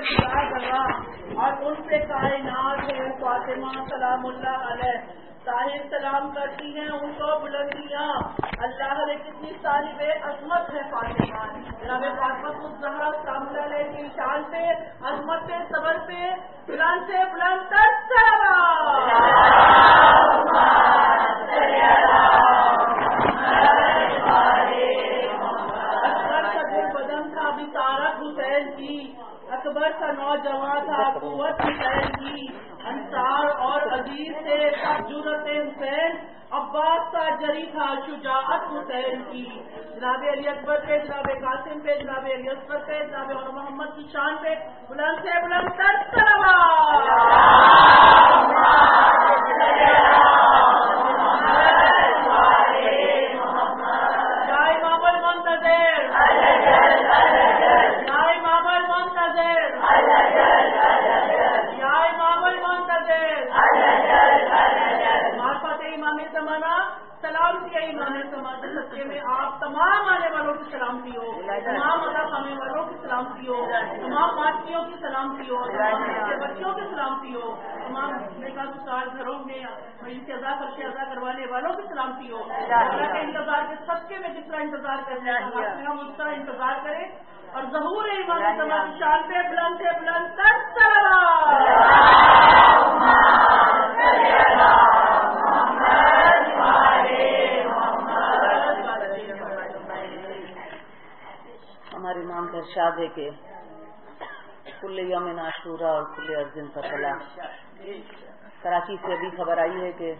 اور ان سے کائنات ہے فاطمہ سلام اللہ علیہ طاہر سلام کرتی ہیں ان کو بلندیاں. اللہ نے کتنی صاحب عظمت ہے فاطمہ. جناب فاطمہ الزہرا سلام اللہ علیہ کی شان پہ عظمت پہ صبر پہ بلند سے بلند تر اکبر کا نوجوان تھا قوت حسین کی انصار اور عزیز سے جرأت حسین. عباس کا جری تھا شجاعت حسین کی. جناب علی اکبر پہ جناب قاسم پہ جناب علی اصغر پہ جناب اور محمد کی شان پہ بلند سے بلند تر بچوں کی سلامتی ہو. تمام گھروں میں ادا کروانے والوں کی سلامتی ہو. اللہ کے انتظار کے صدقے میں جس طرح انتظار کرنا ہے ہم اس طرح انتظار کریں اور ظہور امام زمان کی شان پہ بلند سے بلند ہمارے امام کا ارشاد ہے کہ کل یوم عاشورہ اور کل ارجن کا طلاق. کراچی سے ابھی خبر آئی ہے کہ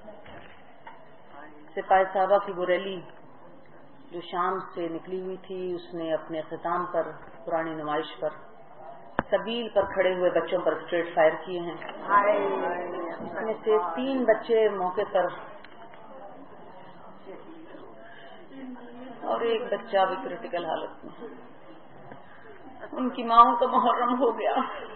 سپاہی صاحبہ کی وہ ریلی جو شام سے نکلی ہوئی تھی اس نے اپنے اختتام پر پرانی نمائش پر سبیل پر کھڑے ہوئے بچوں پر اسٹریٹ فائر کیے ہیں. اس میں سے 3 بچے موقع پر اور 1 بچہ بھی کریٹیکل حالت میں. ان کی ماؤں کا محرم ہو گیا.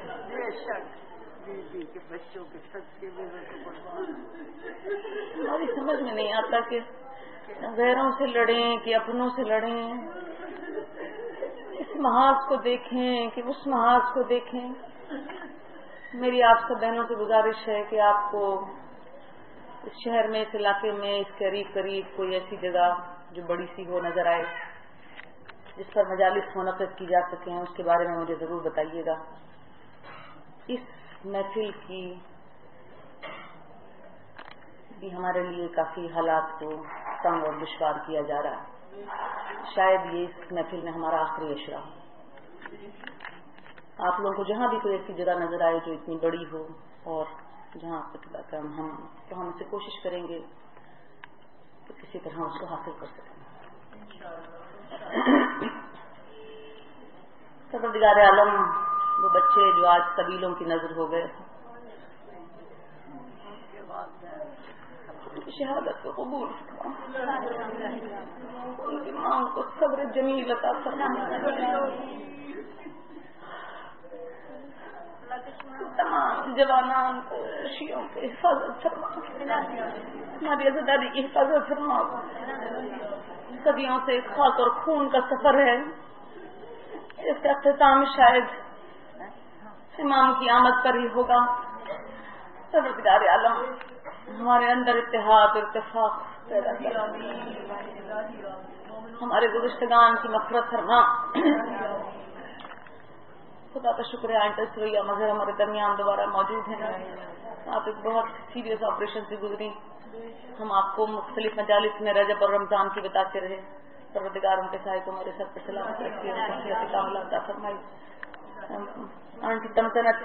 ہماری سمجھ میں نہیں آتا کہ غیروں سے لڑیں کہ اپنوں سے لڑیں. اس محاذ کو دیکھیں کہ اس محاذ کو دیکھیں. میری آپ سب بہنوں سے گزارش ہے کہ آپ کو اس شہر میں اس علاقے میں اس قریب کوئی ایسی جگہ جو بڑی سی ہو نظر آئے جس پر مجالس منعقد کی جا سکیں اس کے بارے میں مجھے ضرور بتائیے گا. اس محفل کی بھی ہمارے لیے کافی حالات کو تنگ اور دشوار کیا جا رہا ہے. شاید یہ اس محفل میں ہمارا آخری اشرا ہو. آپ لوگوں کو جہاں بھی کوئی ایسی جگہ نظر آئے جو اتنی بڑی ہو اور جہاں ہم اس سے کوشش کریں گے کہ کسی طرح اس کو حاصل کر سکیں. پروردگار عالم وہ بچے جو آج قبیلوں کی نظر ہو گئے شہادت کو قبول ان کی ماں کو صبر جمیل عطا فرما. تمام جوانان کو شیعوں کی حفاظت فرما. ہماری آزادی کی حفاظت فرما. صدیوں سے خاک اور خون کا سفر ہے. اس کا اختتام شاید امام کی آمد پر ہی ہوگا. پروردگار عالم ہمارے اندر اتحاد اور اتفاق پیدا کرنا. ہمارے گزشتگان کی مغفرت فرما. خدا کا شکر ہے آئندہ سریا مظہر ہمارے درمیان دوبارہ موجود ہیں. آپ ایک بہت سیریس آپریشن سے گزری. ہم آپ کو مختلف مجالس میں رجب اور رمضان کی بتاتے رہے. پروردگار ان کے سائے کو میرے سر پر سلامت رکھیے. صحت کاملہ عطا فرمائی. آنٹی تمکنت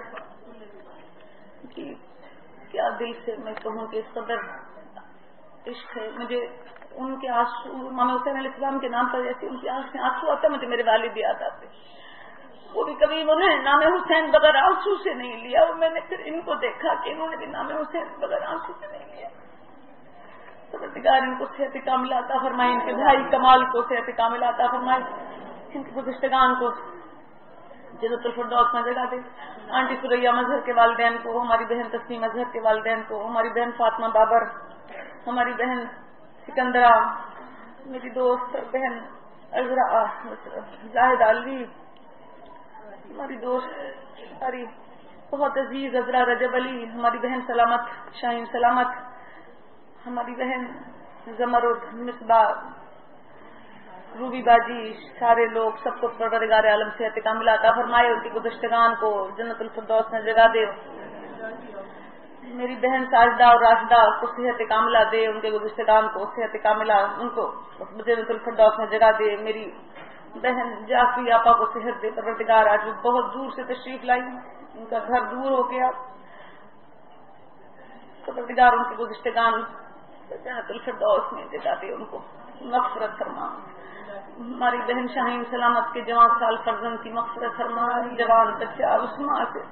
کیا دل سے میں کہوں کہ اس قدر عشق ہے مجھے ان کے آنسو. امام حسین علیہ السلام کے نام پر جیسے ان کی آنکھ میں آنسو آتا مجھے میرے والد یاد آتے. وہ بھی کبھی انہوں نے نام حسین بغیر آنسو سے نہیں لیا. اور میں نے پھر ان کو دیکھا کہ انہوں نے بھی نام حسین بغیر آنسو سے نہیں لیا. پروردگار ان کو صحت کاملہ عطا فرمائے. ان کے بھائی کمال کو صحت کاملہ عطا فرمائے. ان کے گزشتگان کو جنت الفردوس میں جگہ دے. آنٹی سریا مظہر کے والدین کو, ہماری بہن تسنیم مظہر کے والدین کو, ہماری بہن فاطمہ بابر, ہماری بہن سکندرہ, میری دوست بہن عذرا زاہد علوی, ہماری دوست ہماری بہت عزیز عذرا رجب علی، ہماری بہن سلامت شاہین سلامت، ہماری بہن زمرد مصباح روبی باجی، سارے لوگ سب کو پروردگار عالم صحت کاملہ عطا فرمائے، ان کی گزشتگان کو جنت الفردوس میں جگہ دے، میری بہن ساجدہ اور راشدہ کو صحت کاملہ دے، ان کے گزشتگان کو صحت کاملہ ان کو جنت الفردوس میں جگہ دے، میری بہن جعفری آپا کو صحت دے پروردگار، آج وہ بہت دور سے تشریف لائی، ان کا گھر دور ہو گیا، پروردگار ان کے گزشتگان جنت الفردوس میں جگہ دے، ان کو مغفرت فرما، ہماری بہن شاہین سلامت کے جوان سال فرزند کی مغفرت فرما، جوان بچہ عثمان سے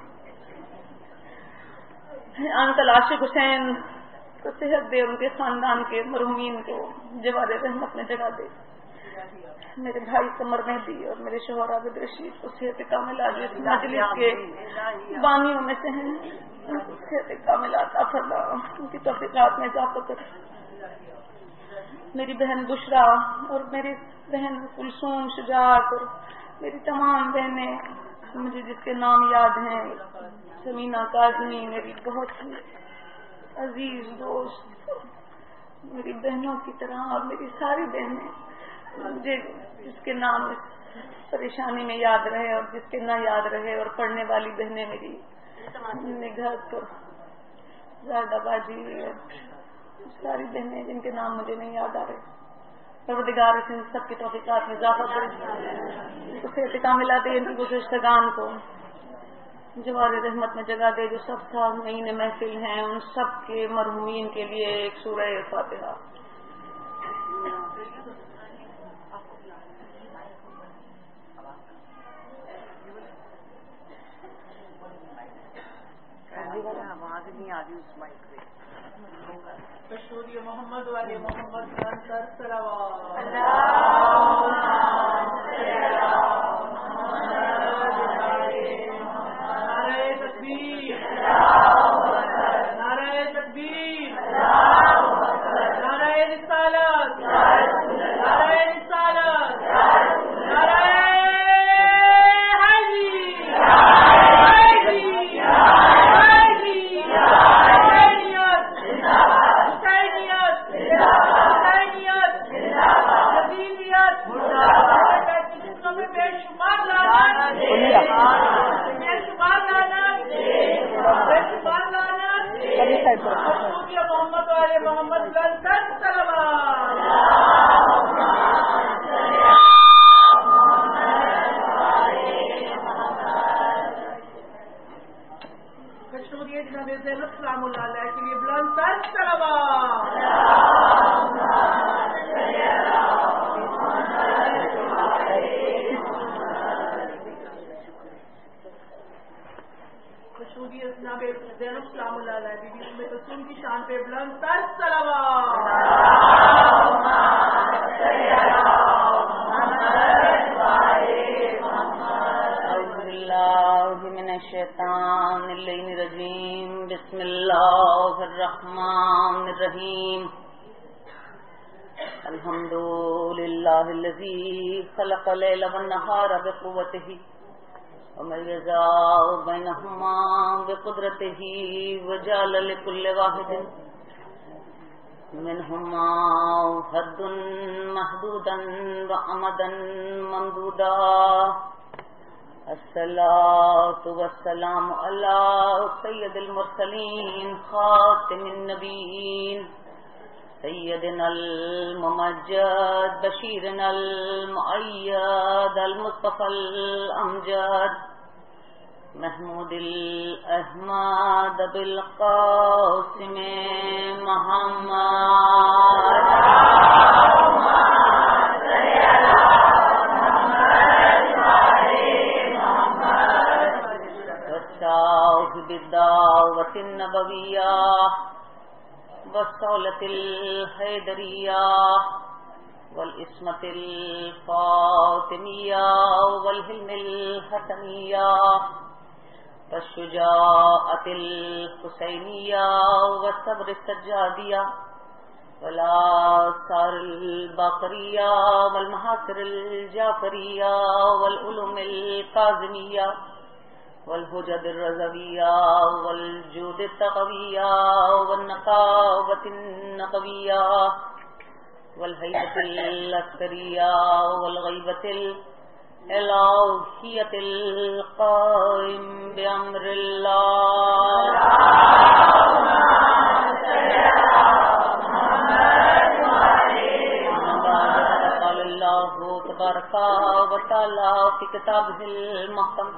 انکل عاشق حسین کو صحت دے، ان کے خاندان کے مرحومین کو جوار رحمت میں جگہ دے، میرے بھائی قمر مہدی اور میرے شوہر عابد رشید کو صحت کاملہ دے، مجلس کے بانیوں میں سے ہیں، صحت کاملہ عطا فرما، ان کی توفیقات میں اضافہ کر، میری بہن بشرا اور میری بہن کلثوم شجاعت اور میری تمام بہنیں مجھے جس کے نام یاد ہیں، سمینہ کاظمی میری بہت ہی عزیز دوست، میری بہنوں کی طرح، اور میری ساری بہنیں مجھے جس کے نام اس پریشانی میں یاد رہے اور جس کے نہ یاد رہے، اور پڑھنے والی بہنیں میری نگہت اور زاہدہ باجی اور ساری بہنیں جن کے نام مجھے نہیں یاد آ رہے، پروردگار اس سب کی توفیقات میں اضافہ کرے، ان کو صحت کاملہ دے، ان کی گزشتگان کو جوار رحمت میں جگہ دے، جو سب سامعین محفل ہیں ان سب کے مرحومین کے لیے ایک سورہ فاتحہ۔ آواز نہیں آ رہی اس مائک پہ۔ مشہوری محمد والے محمد انصر صلوات نعرہ تکبیر، نعرہ تکبیر، نعرہ رسالت، نعرہ رسالت، نعرہ محمد والے محمد کشمیری جناب زینب سلام اللہ علیہ کے لیے بلند تر صلوات۔ جناب زینب سلام اللہ علیہ بی بی ام کلثوم کی شان پہ بلند تر صلوات۔ اعوذ باللہ من الشیطان الرجیم، بسم اللہ الرحمن الرحیم، الحمد للہ الذی خلق اللیل والنہار بقوتہ وميز بينهما بقدرته وجعل لكل واحد منهما حد محدودا وأمدا ممدودا، الصلاة والسلام على سيد المرسلين خاتم النبيين سيدنا الممجد بشيرنا المؤيد المصطفى الأمجد محمود الأحمد بالقاسم محمد والصاحب الدعوة النبوية والصولة الحيدرية والإسمة الفاطمية والحلم الحسنية والشجاعة الحسينية والصبر السجادية والآثار الباقرية والمحاصر الجعفرية والعلوم الكاظمية والحجج الرضوية والجود التقوية والنقاوة النقوية والهيبة الأسكرية والغيبة الإلهية القائم بأمر الله. قال الله تبارك وتعالى في كتابه المحكم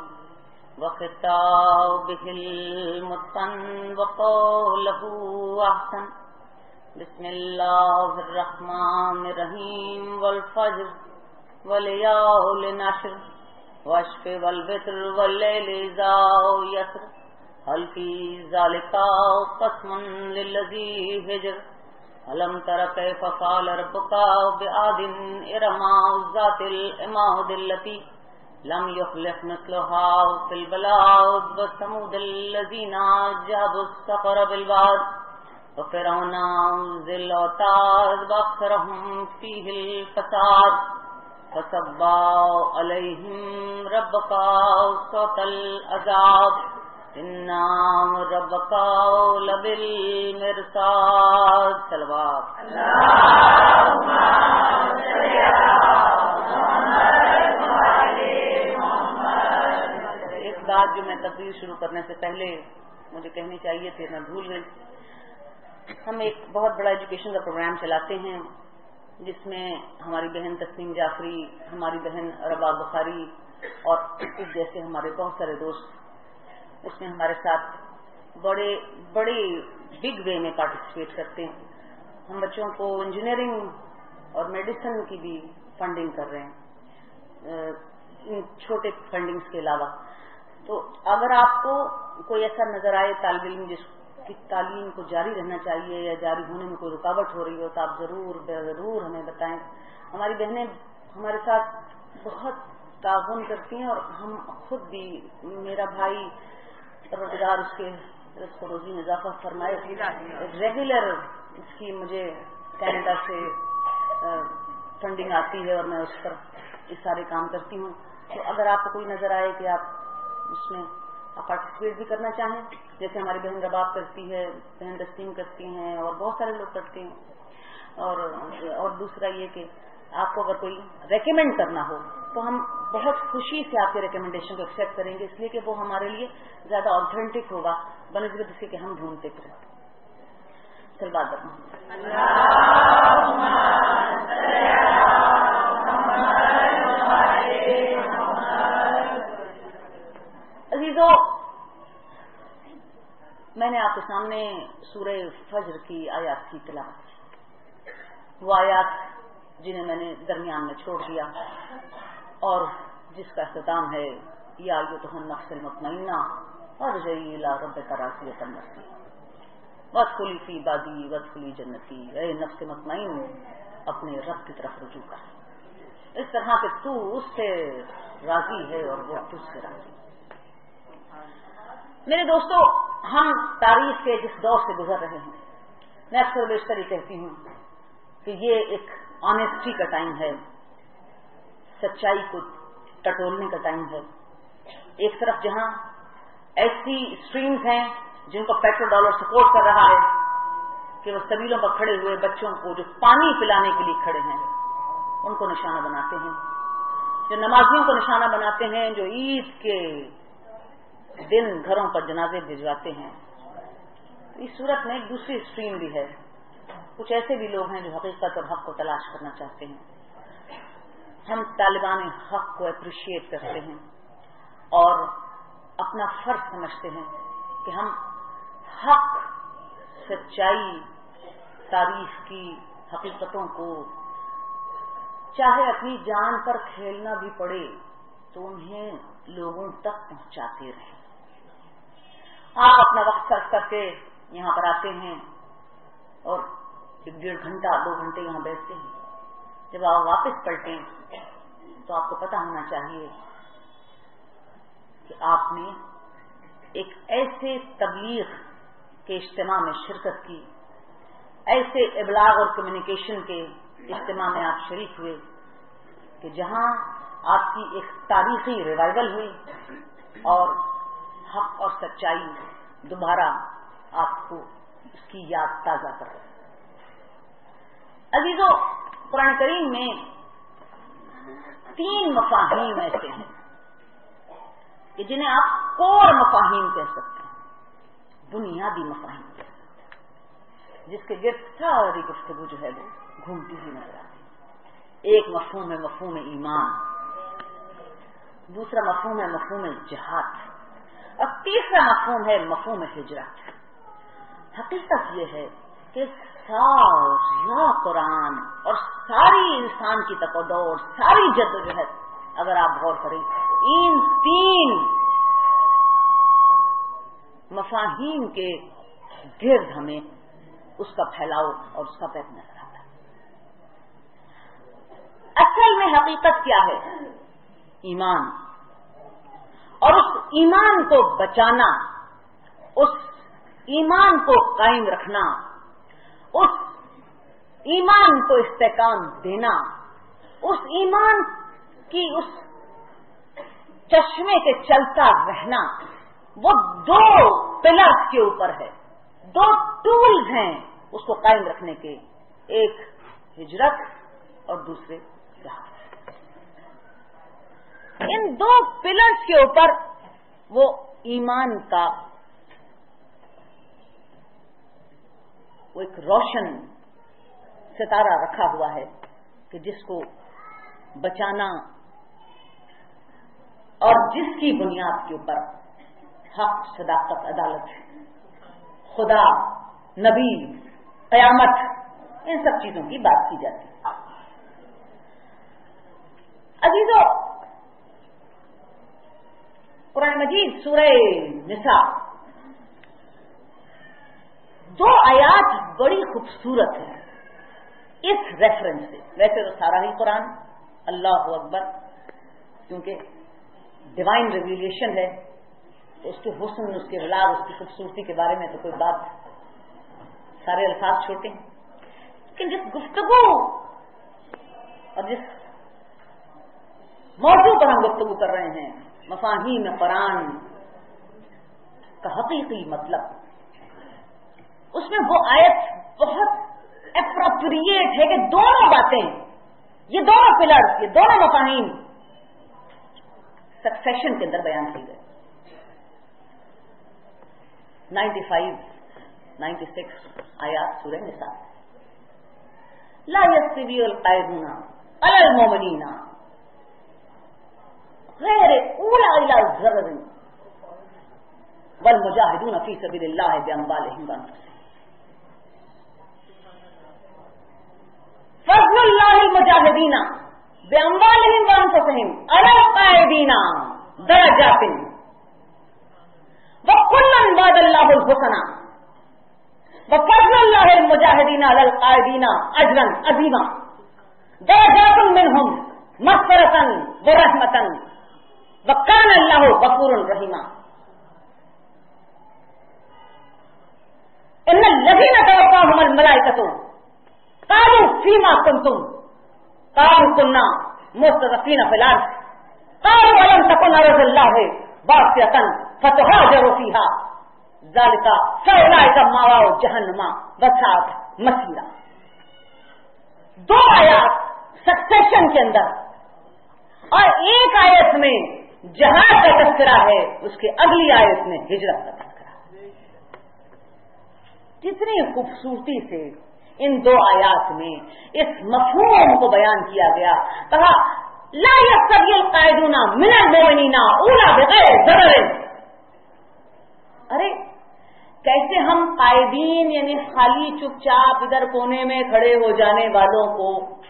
وخطابه المتقن وقوله أحسن. بسم الله الرحمن الرحيم والفجر والليال نشر والشفع والوتر والليل إذا يسر هل في ذلك قسم للذي هجر ألم تر كيف فعل ربك بعاد إرم ذات العماد التي لم يخلق مثلها في البلاد وثمود الذين جابوا الصخر بالواد وفرعون ذي الأوتاد وأكثرهم فيه الفساد فصب عليهم ربك صوت العذاب إن ربك لبالمرصاد. صلوات. ایک بات جو میں تقریر شروع کرنے سے پہلے مجھے کہنی چاہیے تھی میں بھول گئی. ہم ایک بہت بڑا ایجوکیشن کا پروگرام چلاتے ہیں جس میں ہماری بہن تسنیم جعفری، ہماری بہن رباب بخاری اور اس جیسے ہمارے بہت سارے دوست اس میں ہمارے ساتھ بڑے بگ وے میں پارٹیسپیٹ کرتے ہیں. ہم بچوں کو انجینئرنگ اور میڈیسن کی بھی فنڈنگ کر رہے ہیں ان چھوٹے فنڈنگز کے علاوہ. تو اگر آپ کو کوئی ایسا نظر آئے طالب علم جس کی تعلیم کو جاری رہنا چاہیے یا جاری ہونے میں کوئی رکاوٹ ہو رہی ہو تو آپ ضرور ہمیں بتائیں. ہماری بہنیں ہمارے ساتھ بہت تعاون کرتی ہیں اور ہم خود بھی، میرا بھائی روزگار اس کے رزق و روزی میں اضافہ فرمائے، ریگولر اس کی مجھے کینیڈا سے فنڈنگ آتی ہے اور میں اس پر اس سارے کام کرتی ہوں. تو اگر آپ کو کوئی نظر آئے کہ آپ اس میں پارٹیسپیٹ بھی کرنا چاہیں جیسے ہماری بہن رباب کرتی ہے، بہن تسنیم کرتی ہیں اور بہت سارے لوگ کرتے ہیں، اور دوسرا یہ کہ آپ کو اگر کوئی ریکمینڈ کرنا ہو تو ہم بہت خوشی سے آپ کے ریکمینڈیشن کو ایکسیپٹ کریں گے، اس لیے کہ وہ ہمارے لیے زیادہ آتھینٹک ہوگا بنسبت اس کے کہ ہم ڈھونڈتے پھریں. سلوات برما. عزیزو، میں نے آپ کے سامنے سورہ فجر کی آیات کی تلاوت کی، وہ آیات جنہیں میں نے درمیان میں چھوڑ دیا اور جس کا اختتام ہے یا ایتھا النفس المطمئنہ ارجعی الی ربک راضیۃ مرضیہ وادخلی فی عبادی وادخلی جنتی. اے نفس مطمئن، اپنے رب کی طرف رجوع کر، اس طرح کہ تو اس سے راضی ہے اور وہ تجھ سے راضی. میرے دوستو، ہم تاریخ کے جس دور سے گزر رہے ہیں، میں اکثر بیشتر یہ کہتی ہوں کہ یہ ایک آنےسٹی کا ٹائم ہے، سچائی کو ٹٹولنے کا ٹائم ہے. ایک طرف جہاں ایسی اسٹریمز ہیں جن کو پیٹرو ڈالر سپورٹ کر رہا ہے کہ وہ سبیلوں پر کھڑے ہوئے بچوں کو جو پانی پلانے کے لیے کھڑے ہیں ان کو نشانہ بناتے ہیں، جو نمازیوں کو نشانہ بناتے ہیں، جو عید کے دن گھروں پر جنازے بھجواتے ہیں. اس صورت میں ایک دوسری اسٹریم بھی ہے. کچھ ایسے بھی لوگ ہیں جو حقیقت اور حق کو تلاش کرنا چاہتے ہیں. ہم طالبان حق کو اپریشیٹ کرتے ہیں اور اپنا فرض سمجھتے ہیں کہ ہم حق، سچائی، تاریخ کی حقیقتوں کو چاہے اپنی جان پر کھیلنا بھی پڑے تو انہیں لوگوں تک پہنچاتے رہیں. آپ اپنا وقت صرف کر کے یہاں پر آتے ہیں اور 1.5 گھنٹہ 2 گھنٹے یہاں بیٹھتے ہیں. جب آپ واپس پلٹیں تو آپ کو پتہ ہونا چاہیے کہ آپ نے ایک ایسے تبلیغ کے اجتماع میں شرکت کی، ایسے ابلاغ اور کمیونیکیشن کے اجتماع میں آپ شریک ہوئے کہ جہاں آپ کی ایک تاریخی ریوائول ہوئی اور سچائی دوبارہ آپ کو اس کی یاد تازہ کر رہے ہیں۔ عزیزو، قرآن کریم میں 3 مفاہیم ایسے ہیں کہ جنہیں آپ کور مفاہیم کہہ سکتے ہیں، بنیادی مفاہیم کہہ سکتے ہیں، جس کے گرد ساری گفتگو جو ہے وہ گھومتی ہوئی نظر آتی ہے۔ ایک مفہوم ہے مفہوم ایمان، دوسرا مفہوم ہے مفہوم جہاد، اور تیسرا مفہوم ہے مفہوم ہجرت۔ حقیقت یہ ہے کہ سارا قرآن اور ساری انسان کی تقدور، ساری جدوجہد اگر آپ غور کریں ان 3 مفاہیم کے گرد ہمیں اس کا پھیلاؤ اور اس کا پیٹ نظر آتا ہے۔ اصل میں حقیقت کیا ہے؟ ایمان، اور اس ایمان کو بچانا، اس ایمان کو قائم رکھنا، اس ایمان کو استحکام دینا، اس ایمان کی اس چشمے کے چلتا رہنا، وہ 2 پلرز کے اوپر ہے، 2 ٹولز ہیں اس کو قائم رکھنے کے، ایک ہجرت اور دوسرے جہاد۔ ان 2 پلرز کے اوپر وہ ایمان کا وہ ایک روشن ستارہ رکھا ہوا ہے کہ جس کو بچانا اور جس کی بنیاد کے اوپر حق، صداقت، عدالت، خدا، نبی، قیامت، ان سب چیزوں کی بات کی جاتی ہے۔ عزیزو، قرآن مجید سورہ نساء 2 آیات بڑی خوبصورت ہے اس ریفرنس سے۔ ویسے تو سارا ہی قرآن اللہ اکبر، کیونکہ ڈیوائن ریویلیشن ہے تو اس کے حسن، اس کے بلاغ، اس کی خوبصورتی کے بارے میں تو کوئی بات، سارے الفاظ چھوٹے ہیں، لیکن جس گفتگو اور جس موضوع پر ہم گفتگو کر رہے ہیں، مفاہیم قرآن کا حقیقی مطلب، اس میں وہ آیت بہت اپروپریٹ ہے کہ دونوں باتیں، یہ دونوں پلرز، یہ دونوں مفاہیم سکسیشن کے اندر بیان کی گئے۔ 95 96 آیات سورہ نساء۔ لا يستوي القاعدون على المؤمنين غیر اولی الی ضرر والمجاہدون فی سبیل اللہ باموالہم وانفسہم۔ فضل اللہ المجاہدین باموالہم وانفسہم علی القاعدین درجات وکلا وعد اللہ الحسنى وفضل اللہ المجاہدین علی القاعدین اجرا عظیما درجات منہم مغفرۃ ورحمۃ وکان اللہ غفور رحیما۔ ان الذین توفاهم الملائکۃ قالوا فیما کنتم قالوا كنا مستضعفین فی الارض قالوا الم تکن ارض اللہ واسعۃ فتہاجروا فیہا ذلک فاولئک مأواہم جہنم وساءت مصیرا۔ 2 آیات سکسیشن کے اندر، اور ایک آیت میں جہاد کا تذکرہ ہے، اس کے اگلی آیت میں ہجرت کا تذکرہ۔ جتنی خوبصورتی سے ان 2 آیات میں اس مفہوم کو بیان کیا گیا، کہا لا يستوي القاعدون من المؤمنین اولی بغیر ضرر۔ ارے کیسے ہم قائدین یعنی خالی چپ چاپ ادھر کونے میں کھڑے ہو جانے والوں کو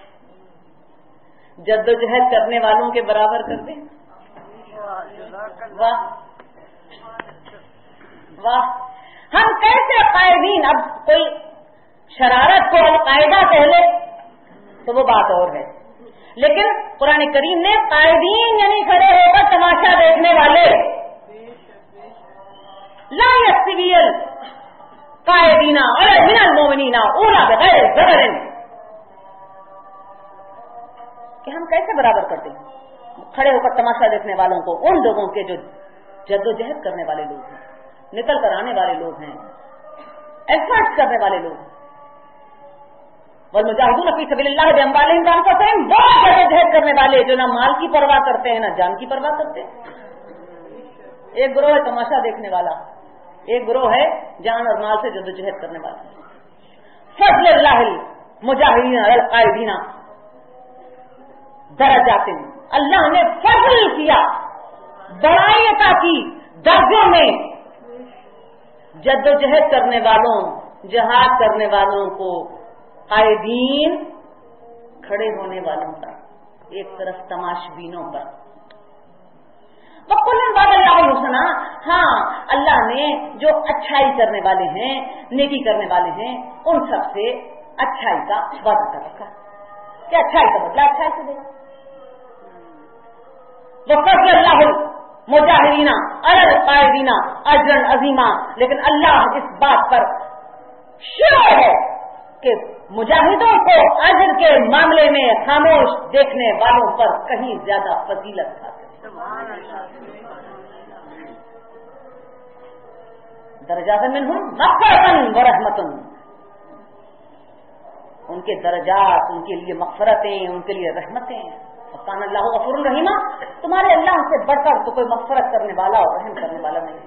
جدوجہد کرنے والوں کے برابر کر دیں؟ واہ واہ، ہم کیسے قائدین، اب کوئی شرارت کو القاعدہ کہہ لے تو وہ بات اور ہے، لیکن قرآن کریم نے قائدین یعنی کھڑے ہو کر تماشا دیکھنے والے، لا يستوي القاعدین من المؤمنین اولی بغیر ضرر، کہ ہم کیسے برابر کرتے ہیں کھڑے ہو کر تماشا دیکھنے والوں کو ان لوگوں کے جو جدوجہد کرنے والے لوگ ہیں۔ نکل کر آنے والے لوگ ہیں، ایفرٹ کرنے والے لوگ ہیں. والمجاہدون فی سبیل اللہ باموالہم وانفسہم، وہ جدوجہد کرنے والے جو نہ مال کی پرواہ کرتے ہیں نہ جان کی پرواہ کرتے ہیں. ایک گروہ ہے تماشا دیکھنے والا، ایک گروہ ہے جان اور مال سے جدوجہد کرنے والا. فضل اللہ المجاہدین علی القاعدین درجات، اللہ نے فضل کیا، بڑائی عطا کی درجوں میں جدوجہد کرنے والوں، جہاد کرنے والوں کو، قائدین کھڑے ہونے والوں پر، ایک طرف تماشبینوں پر. وَقُلْ بَعْدَ اللَّهِ الْحُسْنَىٰ، ہاں اللہ نے جو اچھائی کرنے والے ہیں، نیکی کرنے والے ہیں، ان سب سے اچھائی کا وعدہ کر رکھا کہ اچھائی کا بدلہ اچھائی سے دے گا. وَفَضْلَ اللَّهُ الْمُجَاهِدِينَ عَلَى الْقَاعِدِينَ أَجْرًا عَظِيمًا، لیکن اللہ اس بات پر شروع ہے کہ مجاہدوں کو اجر کے معاملے میں خاموش دیکھنے والوں پر کہیں زیادہ فضیلت حاصل. درجات منہم مغفرۃ ورحمۃ، ان کے درجات، ان کے لیے مغفرتیں، ان کے لیے رحمتیں. وکان اللہ غفور الرحیم، تمہارے اللہ سے بڑھ کر تو کوئی مغفرت کرنے والا اور رحم کرنے والا نہیں.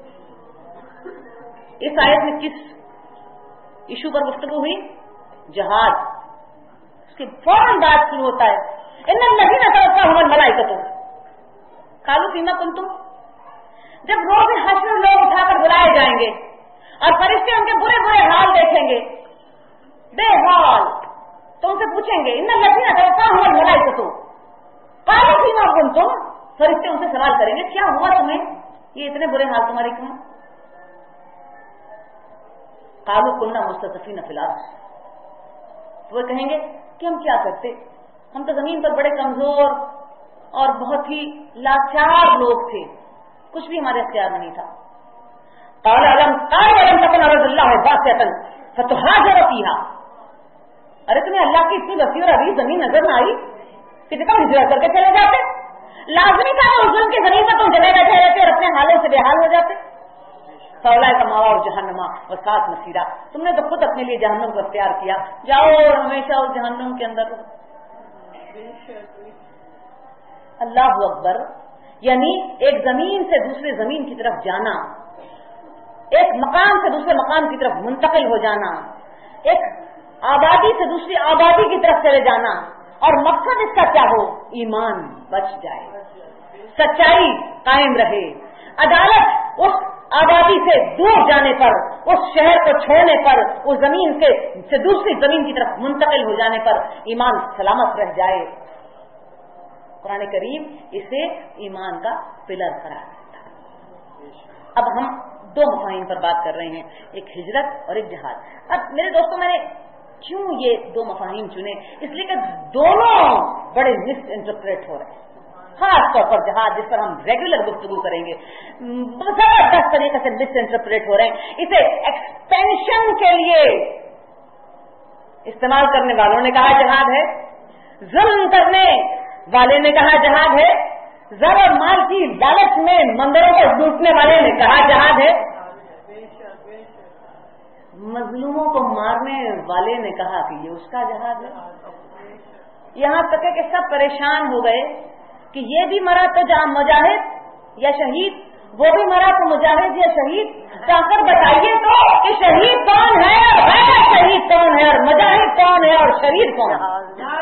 اس آیت میں کس ایشو پر گفتگو ہوئی؟ جہاد. اس کے فوراً بعد شروع ہوتا ہے ان الذین توفاہم الملائکۃ قالوا فیما کنتم. جب روز حشر لوگ اٹھا کر بلائے جائیں گے اور فرشتے ان کے برے برے حال دیکھیں گے، بے حال، تو ان سے پوچھیں گے ان الذین توفاہم الملائکۃ قالوا فیما کنتم، فرشتے ان سے سوال کریں گے کیا ہوا تمہیں، یہ اتنے برے حال تمہارے کیوں؟ قالوا كنا مستضعفین فی الارض، وہ کہیں گے کہ ہم کیا کرتے، ہم تو زمین پر بڑے کمزور اور بہت ہی لاچار لوگ تھے، کچھ بھی ہمارے اختیار میں نہیں تھا. قال الم تكن ارض اللہ واسعة فتهاجروا فيها، ارے تمہیں اللہ کی اتنی وسیع اور عریض زمین نظر نہ آئی کہ دیکھو ہجرت کر کے چلے جاتے؟ لازمی تھا اس ظلم کی زمین پر تم جمے بیٹھے رہتے اور اپنے حالوں سے بے حال ہو جاتے. فاولئک مأواہم جہنم وساءت مصیرا، تم نے تو خود اپنے لیے جہنم کو اختیار کیا، جاؤ اور ہمیشہ اس جہنم کے اندر. اللہ اکبر. یعنی ایک زمین سے دوسرے زمین کی طرف جانا، ایک مقام سے دوسرے مقام کی طرف منتقل ہو جانا، ایک آبادی سے دوسری آبادی کی طرف چلے جانا، اور مقصد اس کا کیا ہو؟ ایمان بچ جائے، سچائی قائم رہے، عدالت اس آبادی سے دور جانے پر، اس شہر کو چھوڑنے پر، اس زمین سے دوسری زمین کی طرف منتقل ہو جانے پر ایمان سلامت رہ جائے. قرآن کریم اسے ایمان کا پلر قرار دیتا ہے. اب ہم دو مفاہیم پر بات کر رہے ہیں، ایک ہجرت اور ایک جہاد. اب میرے دوستوں، میں نے کیوں یہ دو مفاہیم چنے؟ اس لیے کہ دونوں بڑے مس انٹرپریٹ ہو رہے ہیں، خاص طور پر جہاد جس پر ہم ریگولر گفتگو کریں گے زبردست طریقے سے مس انٹرپریٹ ہو رہے ہیں. اسے ایکسپینشن کے لیے استعمال کرنے والوں نے کہا جہاد ہے، ظلم کرنے والے نے کہا جہاد ہے، زر اور مال کی لالچ میں مندروں کو لوٹنے والے نے کہا جہاد ہے، مظلوموں کو مارنے والے نے کہا کہ یہ اس کا جہاد ہے. یہاں تک کہ سب پریشان ہو گئے کہ یہ بھی مرا تو مجاہد یا شہید، وہ بھی مرا تو مجاہد یا شہید. جا کر بتائیے تو کہ شہید کون ہے اور غیر شہید کون ہے اور مجاہد کون ہے اور شہید کون ہے.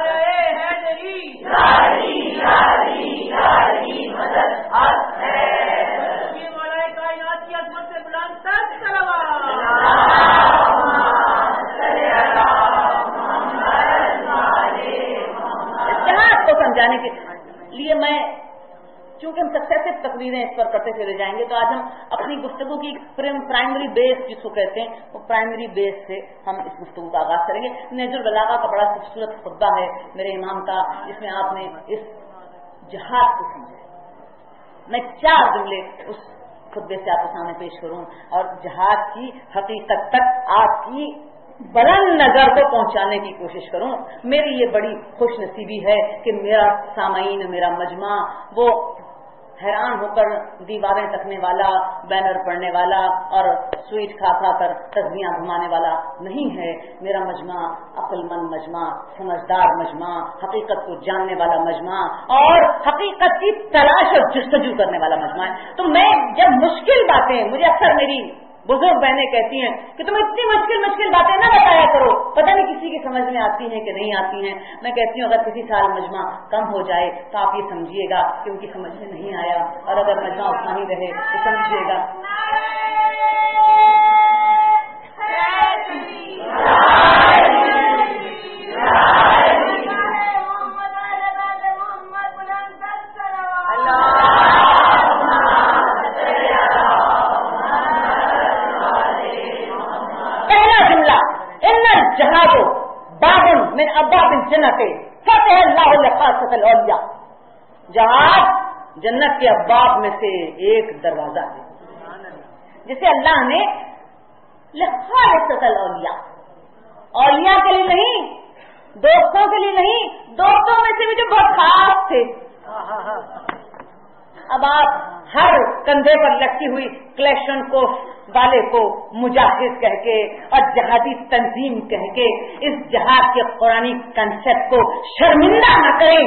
جہاد کو سمجھانے کے لیے میں، چونکہ ہم سکسیسو تقریریں اس پر کرتے چلے جائیں گے، تو آج ہم اپنی گفتگو کی پرائمری بیس جس کو کہتے ہیں، وہ پرائمری بیس سے ہم اس گفتگو کا آغاز کریں گے. نہج البلاغہ کا بڑا خوبصورت خطبہ ہے میرے امام کا، جس میں آپ نے اس جہاد کو سمجھا. میں 4 جملے اس خطبے سے آپ کے سامنے پیش کروں اور جہاد کی حقیقت تک آپ کی بلند نظر کو پہنچانے کی کوشش کروں. میری یہ بڑی خوش نصیبی ہے کہ میرا سامعین، میرا مجمع وہ حیران ہو کر دیواریں تکنے والا بینر پڑھنے والا اور سویٹ کھا کھا کر تسبیحاں گھمانے والا نہیں ہے. میرا مجمع عقل مند مجمع، سمجھدار مجمع، حقیقت کو جاننے والا مجمع اور حقیقت کی تلاش اور جستجو کرنے والا مجمع ہے. تو میں جب مشکل باتیں، مجھے اکثر میری بزرگ بہنیں کہتی ہیں کہ تم اتنی مشکل باتیں نہ بتایا کرو، پتہ نہیں کسی کی سمجھ میں آتی ہیں کہ نہیں آتی ہیں. میں کہتی ہوں اگر کسی سال مجمع کم ہو جائے تو آپ یہ سمجھیے گا کہ ان کی سمجھ میں نہیں آیا، اور اگر مجمع اتنا ہی رہے تو سمجھیے گا. جہاد باب من ابواب الجنت فتح اللہ لخاصۃ الاولیاء. جہاد جنت کے ابواب میں سے ایک دروازہ ہے جسے اللہ نے لخاصۃ الاولیاء، اولیاء کے لیے نہیں، دوستوں کے لیے نہیں، دوستوں میں سے بھی جو بہت خاص تھے. اب آپ ہر کندھے پر لٹکی ہوئی کلیکشن کو والے کو مجاہد کہہ کے اور جہادی تنظیم کہہ کے اس جہاد کے قرآنی کنسپٹ کو شرمندہ نہ کریں،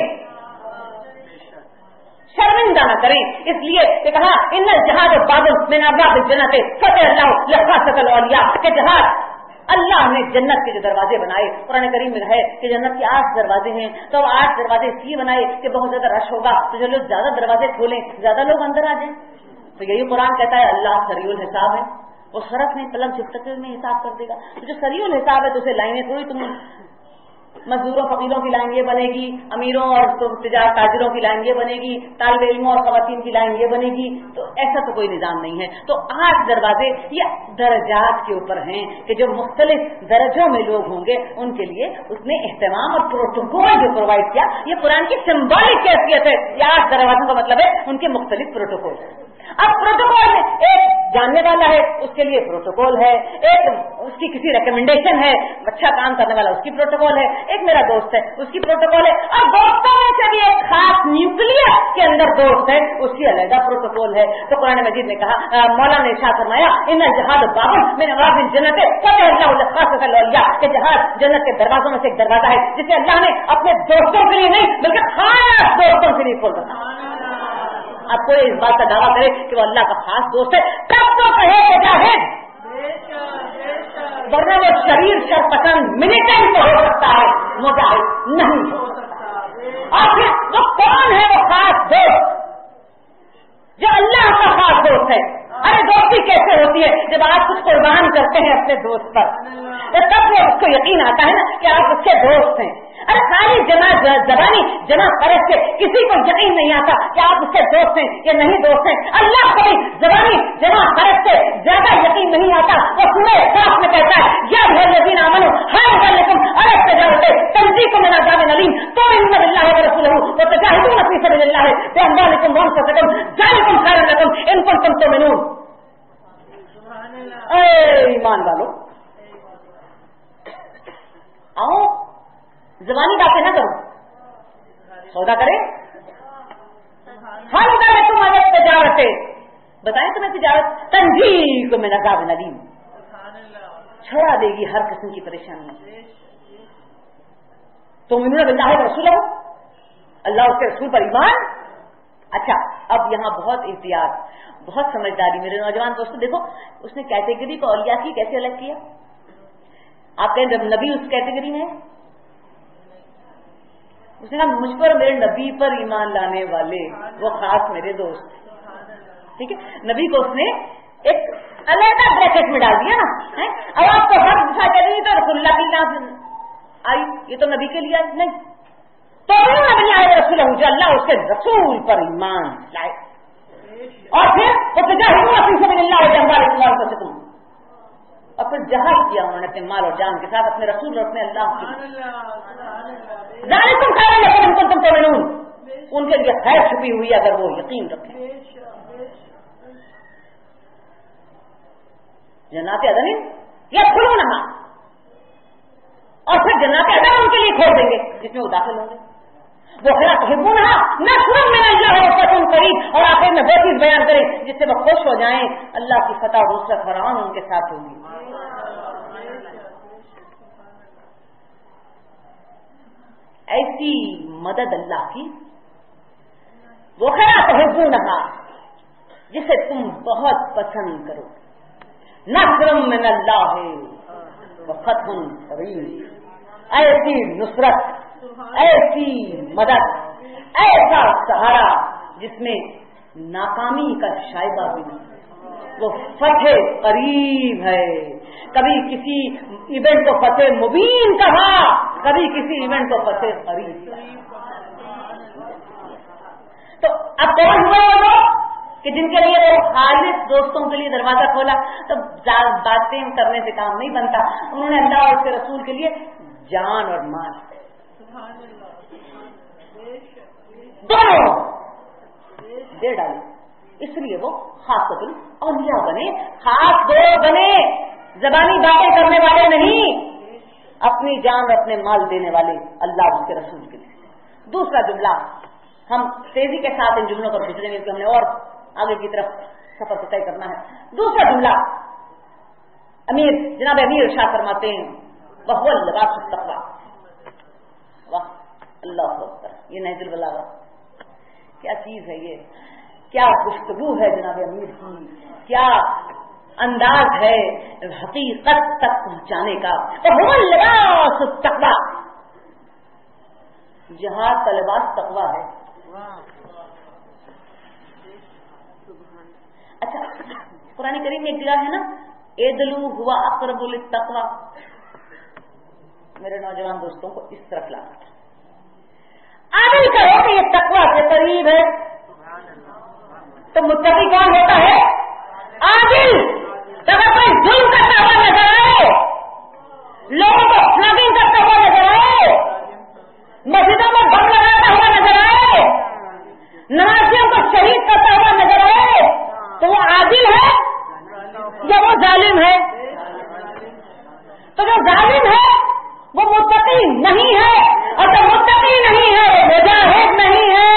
شرمندہ نہ کریں. اس لیے کہ کہا ان الجہاد باب من ابواب الجنت فتح اللہ لخاصۃ الاولیاء، کہ جہاد اللہ نے جنت کے جو دروازے بنائے. قرآن کریم میں ہے کہ جنت کے 8 دروازے ہیں، تو 8 دروازے اس لیے بنائے کہ بہت زیادہ رش ہوگا تو جو لوگ زیادہ دروازے کھولیں زیادہ لوگ اندر آ جائیں. تو یہی قرآن کہتا ہے اللہ سریع الحساب ہے، وہ صرف نہیں قلم چھپ میں حساب کر دے گا. تو جو سریع الحساب ہے تو اسے لائنیں تھوڑی تم مزدوروں فقیروں کی لائن یہ بنے گی، امیروں اور تجارت تاجروں کی لائن یہ بنے گی، طالب علموں اور خواتین کی لائن یہ بنے گی. تو ایسا تو کوئی نظام نہیں ہے. تو 8 دروازے یہ درجات کے اوپر ہیں کہ جو مختلف درجوں میں لوگ ہوں گے ان کے لیے اس نے اہتمام اور پروٹوکول جو پرووائڈ کیا. یہ قرآن کی سمبولک کیفیت ہے. یہ 8 دروازوں کا مطلب ہے ان کے مختلف پروٹوکول. اب پروٹوکول میں ایک جاننے والا ہے اس کے لیے پروٹوکول ہے، ایک اس کی کسی ریکمنڈیشن ہے، اچھا کام کرنے والا اس کی پروٹوکول ہے، ایک میرا دوست ہے اس کی پروٹوکول ہے، اور دوستوں میں سے بھی ایک خاص نیوکلیر کے اندر دوست ہے اس کی علیحدہ پروٹوکول ہے. تو قرآن مجید نے کہا، مولانا نے ارشاد فرمایا ان الجہاد باب من ابواب الجنت فتح اللہ لخاصۃ الاولیاء، کہ جہاد جنت کے دروازوں میں سے ایک دروازہ ہے جسے اللہ نے اپنے دوستوں کے لیے نہیں بلکہ خاص دوستوں کے لیے کھول رکھا. اب کوئی اس بات کا دعویٰ کرے کہ وہ اللہ کا خاص دوست ہے تب تو کہے مجاہد، ورنہ وہ شریر شر پسند ملیٹنٹ تو ہو سکتا ہے، مجاہد نہیں ہو سکتا. اور پھر وہ کون ہے وہ خاص دوست جو اللہ کا خاص دوست ہے؟ ارے دوستی کیسے ہوتی ہے؟ جب آپ کچھ قربان کرتے ہیں اپنے دوست پر تب وہ اس کو یقین آتا ہے نا کہ آپ اس کے دوست ہیں. ارے خالی زبانی جمع فرض سے کسی کو یقین نہیں آتا کہ آپ اس کے دوست ہیں یا نہیں دوست ہیں. اللہ کو بھی زبانی جمع فرض سے زیادہ یقین نہیں آتا. وہ سورہ صاف میں کہتا ہے یا الذین آمنوا ہر لکم ارے تجاوز تنزیکم من عذاب علیم تؤمنون باللہ ورسولہ وتجاہدون فی سبیل اللہ باموالکم وانفسکم ذالکم خیر لکم ان کنتم تؤمنون. اے ایمان والو آؤ زبانی باتیں نہ کرو، سودا کرے. ہر ادارے تم اگر تجارت بتائیں تمہیں تجارت تنظیم کو میں عذاب علیم چھڑا دے گی ہر قسم کی پریشانی. تو تؤمنون باللہ ورسولہ، اللہ اس کے رسول پر ایمان. اچھا اب یہاں بہت احتیاط، بہت سمجھداری. میرے نوجوان دوستوں دیکھو اس نے کیٹیگری کو اولیاء کی کیسے الگ کیا. آپ کہیں جب نبی اس کیٹیگری میں اس نے کہا مجھ پر میرے نبی پر ایمان لانے والے وہ خاص میرے دوست. ٹھیک ہے، نبی کو اس نے ایک علیحدہ بریکٹ میں ڈال دیا نا. اب آپ کو ہر دفعہ چلیں تو رسول اللہ کی نام آئی، یہ تو نبی کے لیے نہیں. تو نبی آئے رسول جو اللہ اس کے رسول پر ایمان لائے. اور پھر وہ تجاہدون فی سبیل اللہ باموالکم، اور پھر جہاد کیا انہوں نے اپنے مال اور جان کے ساتھ اپنے رسول اور اپنے اللہ کی. ذالکم خیر لکم ان کنتم تؤمنون، ان کے لیے خیر چھپی ہوئی اگر وہ یقین رکھیں. جنات عدن یدخلونہا، اور پھر جنات عدن ان کے لیے کھول دیں گے جس میں وہ داخل ہوں گے. وہ خیرات تحبونہا نصر من اللہ وفتح قریب. اور آخر میں وہ چیز بیان کریں جس سے وہ خوش ہو جائیں, اللہ کی فتح و نصرت فراوان ان کے ساتھ ہوگی. ایسی مدد اللہ کی, وہ خیرات تحبونہا جسے تم بہت پسند کرو, نصر من اللہ وفتح قریب. ایسی نصرت, ایسی مدد, ایسا سہارا جس میں ناکامی کا شائبہ بھی نہیں, وہ فتح قریب ہے. کبھی کسی ایونٹ کو فتح مبین کہا, کبھی کسی ایونٹ کو فتح قریب کہا. تو اب کون ہوئے وہ لوگ کہ جن کے لیے وہ خالص دوستوں کے لیے دروازہ کھولا؟ تو باتیں کرنے سے کام نہیں بنتا, انہوں نے اللہ اور اس کے رسول کے لیے جان اور مال دونوں دے ڈالے. اس لیے وہ خاصۃ الاولیاء بنے, خاص دوست بنے, زبانی باتیں کرنے والے نہیں, اپنی جان اور اپنے مال دینے والے اللہ اس کے رسول کے لیے. دوسرا جملہ, ہم تیزی کے ساتھ ان جملوں پر گزریں گے کہ ہم نے اور آگے کی طرف سفر طے کرنا ہے. دوسرا جملہ جناب امیر ارشاد فرماتے ہیں وہو لباس التقویٰ. واہ اللہ اکبر, یہ نہج البلاغہ کیا چیز ہے, یہ کیا گفتگو ہے جناب امیر کی, کیا انداز ہے حقیقت تک پہنچانے کا. وہو لباس التقویٰ, جہاد کا لباس تقویٰ ہے. اچھا, قرآن کریم میں ایک جگہ ہے نا, اعدلوا ہوا اقرب للتقویٰ. میرے نوجوان دوستوں کو اس طرف لانا, عادل کرو کہ یہ تقویٰ کے قریب ہے. تو متقی کون ہوتا ہے؟ عادل. اگر کوئی ظلم کرتا ہوا نظر آئے, لوگوں کو فلگنگ کرتا ہوا نظر آئے, مسجدوں میں بم لگاتا ہوا نظر آئے, نمازیوں کو شہید کرتا ہوا نظر آئے, تو وہ عادل ہے یا وہ ظالم ہے؟ تو جو ظالم ہے وہ متقی نہیں ہے, اور جو متقی نہیں ہے وہ مجاہد نہیں ہے.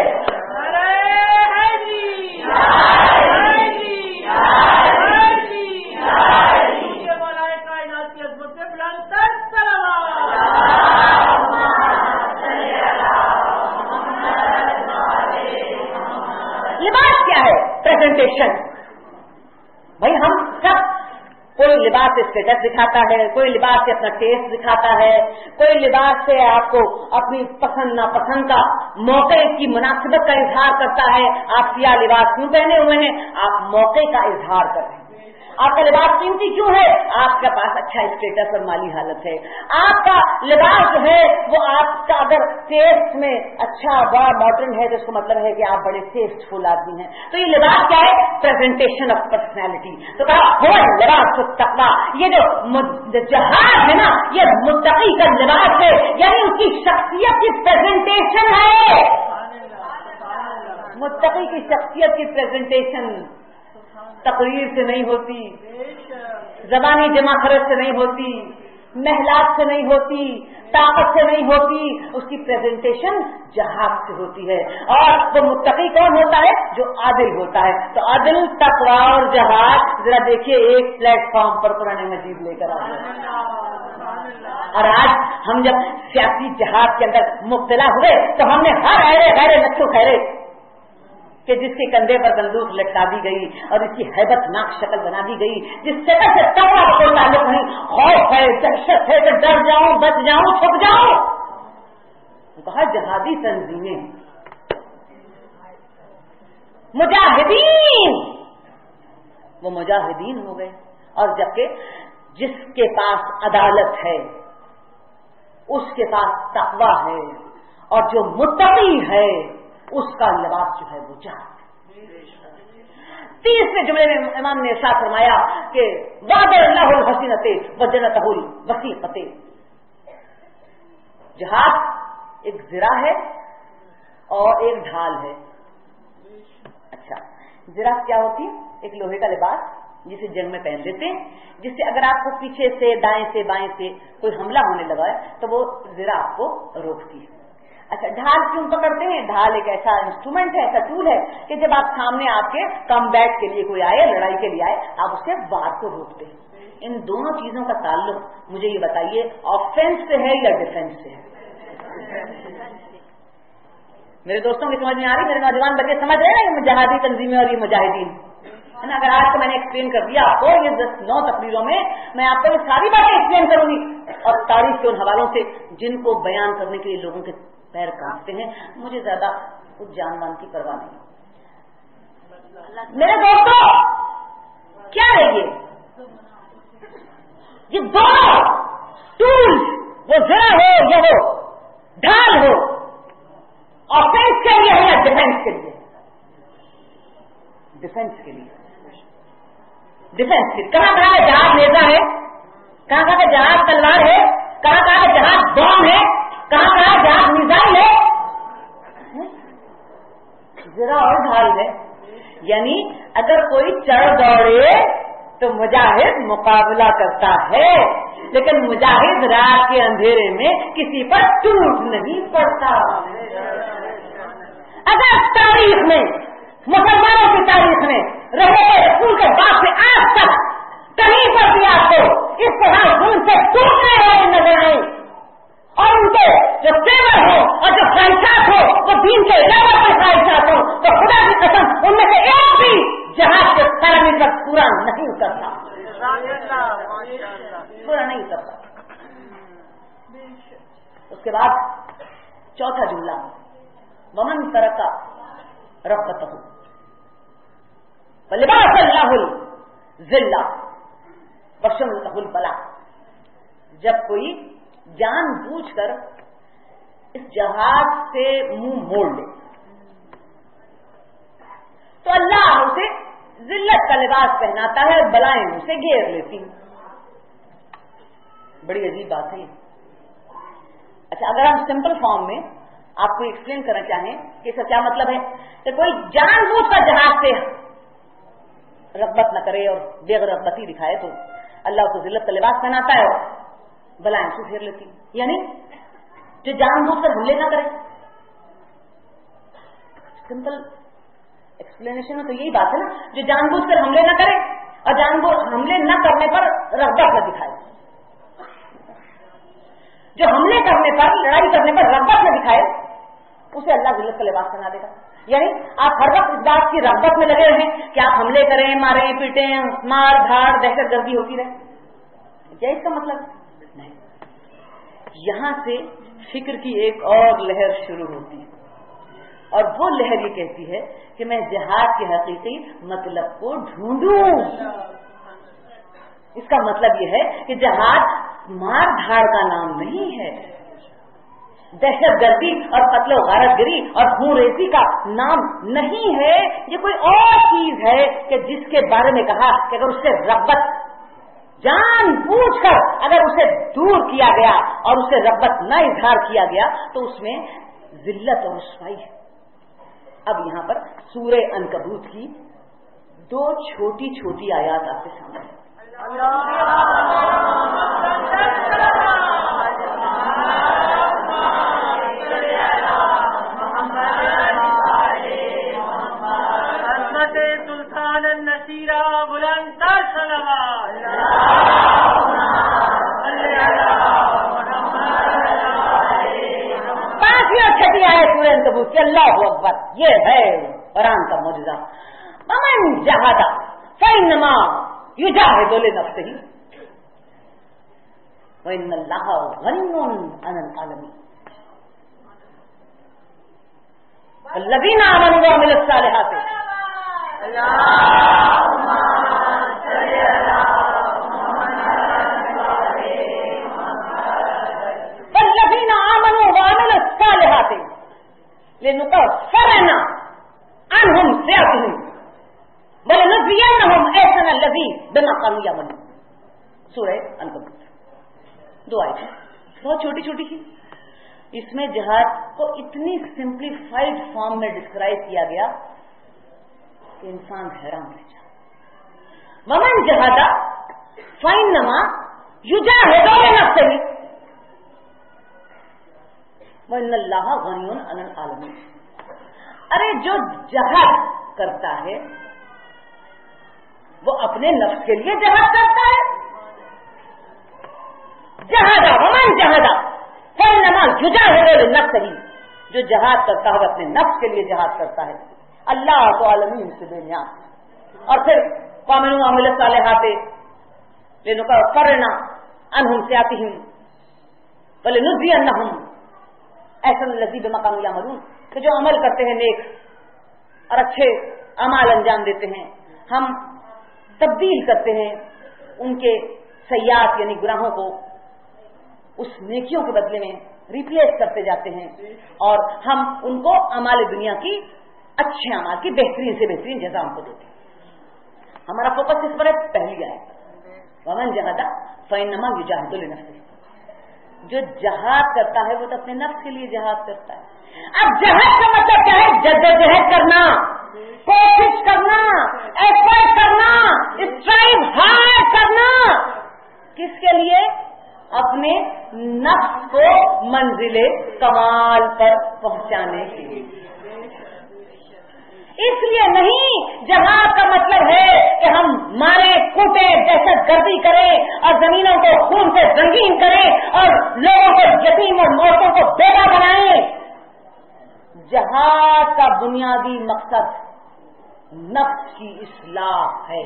لباس کیا ہے؟ پریزنٹیشن. بھائی ہم سب, کوئی لباس سے اسٹیٹس دکھاتا ہے, کوئی لباس سے اپنا ٹیسٹ دکھاتا ہے, کوئی لباس سے آپ کو اپنی پسند ناپسند کا موقع کی مناسبت کا اظہار کرتا ہے. آپ سیاہ لباس کیوں پہنے ہوئے ہیں؟ آپ موقع کا اظہار کر رہے ہیں. آپ کا لباس قیمتی کیوں ہے؟ آپ کے پاس اچھا اسٹیٹس اور مالی حالت ہے. آپ کا لباس جو ہے وہ آپ کا اگر ٹیسٹ میں اچھا بڑا ماڈرن ہے تو اس کا مطلب ہے کہ آپ بڑے ٹیسٹ فل آدمی ہیں. تو یہ لباس کیا ہے؟ Presentation of personality. تو کہا ہو لباس التقویٰ. یہ جو جہاد ہے نا, یہ متقی کا لباس ہے, یعنی اس کی شخصیت کی پریزنٹیشن ہے. متقی کی شخصیت کی پریزنٹیشن تقریر سے نہیں ہوتی, زبانی جمع خرچ سے نہیں ہوتی, محلات سے نہیں ہوتی, طاقت سے نہیں ہوتی, اس کی پریزنٹیشن جہاد سے ہوتی ہے. اور وہ متقی کون ہوتا ہے؟ جو عادل ہوتا ہے. تو عدل, تقویٰ اور جہاد ذرا دیکھیے ایک پلیٹ فارم پر قرآن مجید لے کر آ گئے. اور آج ہم جب سیاسی جہاد کے اندر مبتلا ہوئے تو ہم نے ہر غیر نقص و خیرے کہ جس کے کندھے پر بندوق لٹکا دی گئی اور اس کی ہیبت ناک شکل بنا دی گئی, جس شکل سے تقویٰ کا کوئی تعلق نہیں, خوف ہے, دہشت ہے کہ ڈر جاؤں, بچ جاؤں, چھپ جاؤں. کہا جہادی تنظیمیں, مجاہدین, وہ مجاہدین ہو گئے. اور جبکہ جس کے پاس عدالت ہے اس کے پاس تقویٰ ہے, اور جو متقی ہے اس کا لباس جو ہے وہ جہاد. تیسرے جملے میں امام نے ارشاد فرمایا کہ وعد اللہ الحسینۃ وجنتہ الوثیقۃ. جہاد ایک ذرا ہے اور ایک ڈھال ہے. اچھا, ذرا کیا ہوتی ہے؟ ایک لوہے کا لباس جسے جنگ میں پہن لیتے ہیں, جس سے اگر آپ کو پیچھے سے, دائیں سے, بائیں سے کوئی حملہ ہونے لگا ہے تو وہ ذرا آپ کو روکتی ہے. अच्छा, ढाल क्यों पकड़ते हैं? ढाल एक ऐसा इंस्ट्रूमेंट है, ऐसा टूल है कि जब आप सामने आपके कॉम्बैट के लिए कोई आए, लड़ाई के लिए आए, आप उसके वार को रोकते हैं। इन दोनों चीजों का ताल्लुक मुझे ये बताइए ऑफेंस से है या डिफेंस से है? मेरे दोस्तों की समझ में आ रही? मेरे नौजवान बच्चे समझ रहे हैं ना ये जहादी तंजीमें और ये मुजाहिदीन, है ना? अगर आज तो मैंने एक्सप्लेन कर दिया आपको, ये 9 तकरीरों में मैं आपको ये सारी बातें एक्सप्लेन करूंगी और तारीख के उन हवालों से जिनको बयान करने के लिए लोगों के पैर कांपते हैं। मुझे ज्यादा कुछ जान मान की परवाह नहीं। मेरे दोस्तों, क्या है ये दोनों टूल्स, वो जरा हो या वो ढाल हो, ऑफेंस के लिए है या डिफेंस के लिए? डिफेंस के लिए। डिफेंस के कहां कहां का जहाज नेजा है, कहां कहां का जहाज तलवार है, कहां कहां का जहाज बॉम्ब है, कहां कहां जहाज मिसाइल है, जरा और ढाल है। यानी अगर कोई चढ़ दौड़े तो मुजाहिद मुकाबला करता है, लेकिन मुजाहिद रात के अंधेरे में किसी पर टूट नहीं पड़ता। अगर तारीख में, मुसलमानों की तारीख में रहे रसूल के बाद से आज तक कहीं पर भी आपको इस तरह जुल्म से टूटने वाले नजर आए और उनके जो तेवर हो और जो ख्वाहिशात हो वो दीन के इलावा कोई ख्वाहिशात हो, तो खुदा की कसम उनमें से एक भी जहाज के पैरामीटर पूरा नहीं उतरता, पूरा नहीं उतरता। उसके बाद चौथा जुमला, वमन तरका रब्बतहु वलिबासल्लाहुल ज़िल्ला वशमुलहुल बला। जब कोई जानबूझकर इस जहाज से मुंह मोड़ ले तो अल्लाह उसे जिल्लत का लिबास पहनाता है, बलाएं उसे घेर लेती। बड़ी अजीब बात है। अच्छा, अगर हम सिंपल फॉर्म में आपको एक्सप्लेन करना चाहें कि इसका क्या मतलब है, कि कोई जानबूझकर जहाज से रग़बत न करे और बेगरग़बती दिखाए तो अल्लाह उसको जिल्लत का लिबास पहनाता है और बलाएं उसे घेर लेती। यानी जो जानबूझकर हमले न करे, सिंपल एक्सप्लेनेशन में तो यही बात है ना, जो जानबूझकर हमले न करे और जानबूझ हमले न करने पर रग़बत न दिखाए, जो हमले करने पर, लड़ाई करने पर रग़बत न दिखाए, उसे अल्लाह जिल्लत का लिबास पहना देगा। यानी आप हर वक्त इस बात की रग़बत में लगे रहें कि आप हमले करें, मारें, पीटें, मार धाड़ दहशतगर्दी होती रहे, क्या इसका मतलब? नहीं। यहां से फिक्र की एक और लहर शुरू होती है और वो लहर ये कहती है कि मैं जिहाद के हकीकी मतलब को ढूंढूं। इसका मतलब ये है कि जिहाद मार धाड़ का नाम नहीं है, दहशतगर्दी और कत्ल गारतगिरी और खून रेजी का नाम नहीं है। ये कोई और चीज है कि जिसके बारे में कहा कि अगर उससे रग़बत जानबूझकर अगर उसे दूर किया गया और उसे रग़बत न इजहार किया गया तो उसमें जिल्लत और रुसवाई है। अब यहां पर सूरे अनकबूत की 2 छोटी छोटी आयात आपके सामने। सुल्तान नसीरा बुलंदर सलावत। 5वीं और 6वीं आयत सूरह अनकबूत की। अल्लाहु अकबर, ये है कुरान का मौजूदा। वमन जहादा फइन्नमा युजाहिदु लिनफ्सिही व इन्नल्लाहा गनियुन अनिल आलमीन। वल्लज़ीना आमनू व अमिलुस सालिहात। वल्लज़ीना आमनू व अमिलुस सालिहात लिनुकफ्फिरन अन्हुम सय्यअतिहिम व लनुज़य्यिनहुम अहसनल लज़ी बिमा कानू यअमलून। सूरह अनकबूत 2 आयतें, बहुत छोटी छोटी थी। इसमें जिहाद को इतनी सिंप्लीफाइड फॉर्म में डिस्क्राइब किया गया कि इंसान हैरान रह जाए। वमन जहादा फइन्नमा युजाहिदु लिनफ्सिही وَإِنَّ اللَّهَ غَنِيٌّ عَنِ الْعَالَمِينَ۔ ارے جو جہاد کرتا ہے وہ اپنے نفس کے لیے جہاد کرتا ہے۔ جہادا ومن جہادا فإنما يجاهد لنفسه، جو جہاد کرتا ہے اپنے نفس کے لیے جہاد کرتا ہے۔ اللہ تو عالمین سے بے نیاز۔ اور پھر وَآمَنُوا وَعَمِلُوا الصَّالِحَاتِ لِنُكَفِّرَنَّ عَنْهُمْ سَيِّئَاتِهِمْ وَلَنُجْزِيَنَّهُمْ أَحْسَنَ الَّذِي بِمَا كَانُوا يَعْمَلُونَ، کہ جو عمل کرتے ہیں نیک اور اچھے اعمال انجام دیتے ہیں، ہم تبدیل کرتے ہیں ان کے سیئات یعنی گناہوں کو اس نیکیوں کے بدلے میں ریپلیس کرتے جاتے ہیں، اور ہم ان کو اعمال دنیا کی اچھے اعمال کی بہترین سے بہترین جزا ہم کو دیتے ہیں۔ ہمارا فوکس اس پر ہے پہلی آیت ومن جہاد فإنما یجاہد لنفسہ، جو جہاد کرتا ہے وہ تو اپنے نفس کے لیے جہاد کرتا ہے۔ اب جہاد کا مطلب کیا ہے؟ جدوجہد کرنا، کوشش کرنا، ایفرٹ کرنا، اسٹرائیو ہارڈ کرنا، کس کے لیے؟ اپنے نفس کو منزل کمال پر پہنچانے کے لیے۔ اس لیے نہیں جہاد کا مطلب ہے کہ ہم مارے کوٹے دہشت گردی کریں اور زمینوں کو خون سے رنگین کریں اور لوگوں کو یتیم اور عورتوں کو بیوہ بنائیں۔ جہاد کا بنیادی مقصد نفس کی اصلاح ہے۔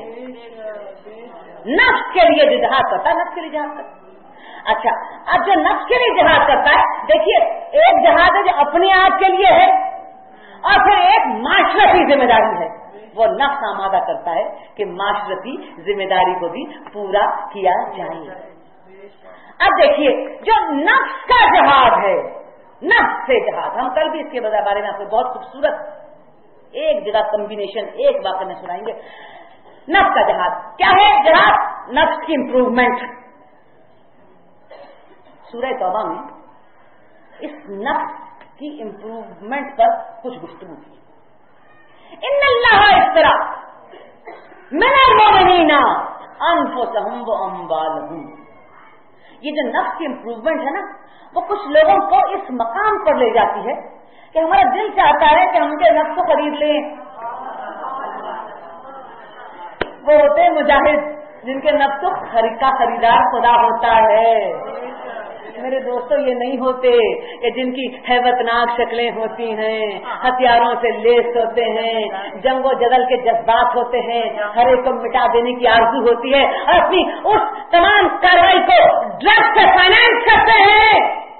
نفس کے لیے جو جہاد کرتا ہے نفس کے لیے جہاد کرتا ہے۔ اچھا، اب جو نفس کے لیے جہاد کرتا ہے، دیکھیے ایک جہاد ہے جو اپنے آپ کے لیے ہے اور پھر ایک معاشرتی ذمہ داری ہے۔ وہ نفس آمادہ کرتا ہے کہ معاشرتی ذمہ داری کو بھی پورا کیا جائے۔ اب دیکھیے جو نفس کا جہاد ہے، نفس سے جہاد، ہم کل بھی اس کے بارے میں آپ کو بہت خوبصورت ایک جگہ کمبینیشن ایک واقعہ میں سنائیں گے۔ نفس کا جہاد کیا ہے؟ جہاد نفس کی امپروومنٹ۔ سورہ توبہ میں اس نفس کی امپروومنٹ پر کچھ گفتگو کی۔ ان اللہ اشترى من المؤمنین انفسهم واموالهم، یہ جو نفس کی امپروومنٹ ہے نا، وہ کچھ لوگوں کو اس مقام پر لے جاتی ہے کہ ہمارا دل چاہتا ہے کہ ہم ان کے نفس کو خرید لیں۔ وہ ہوتے ہیں مجاہد جن کے نفس کا خریدار خدا ہوتا ہے۔ میرے دوستوں یہ نہیں ہوتے کہ جن کی ہیبتناک شکلیں ہوتی ہیں، ہتھیاروں سے لیس ہوتے ہیں، جنگ و جدل کے جذبات ہوتے ہیں، ہر ایک کو مٹا دینے کی آرزو ہوتی ہے اور اپنی اس تمام کارروائی کو ڈرگ سے فائنانس کرتے ہیں۔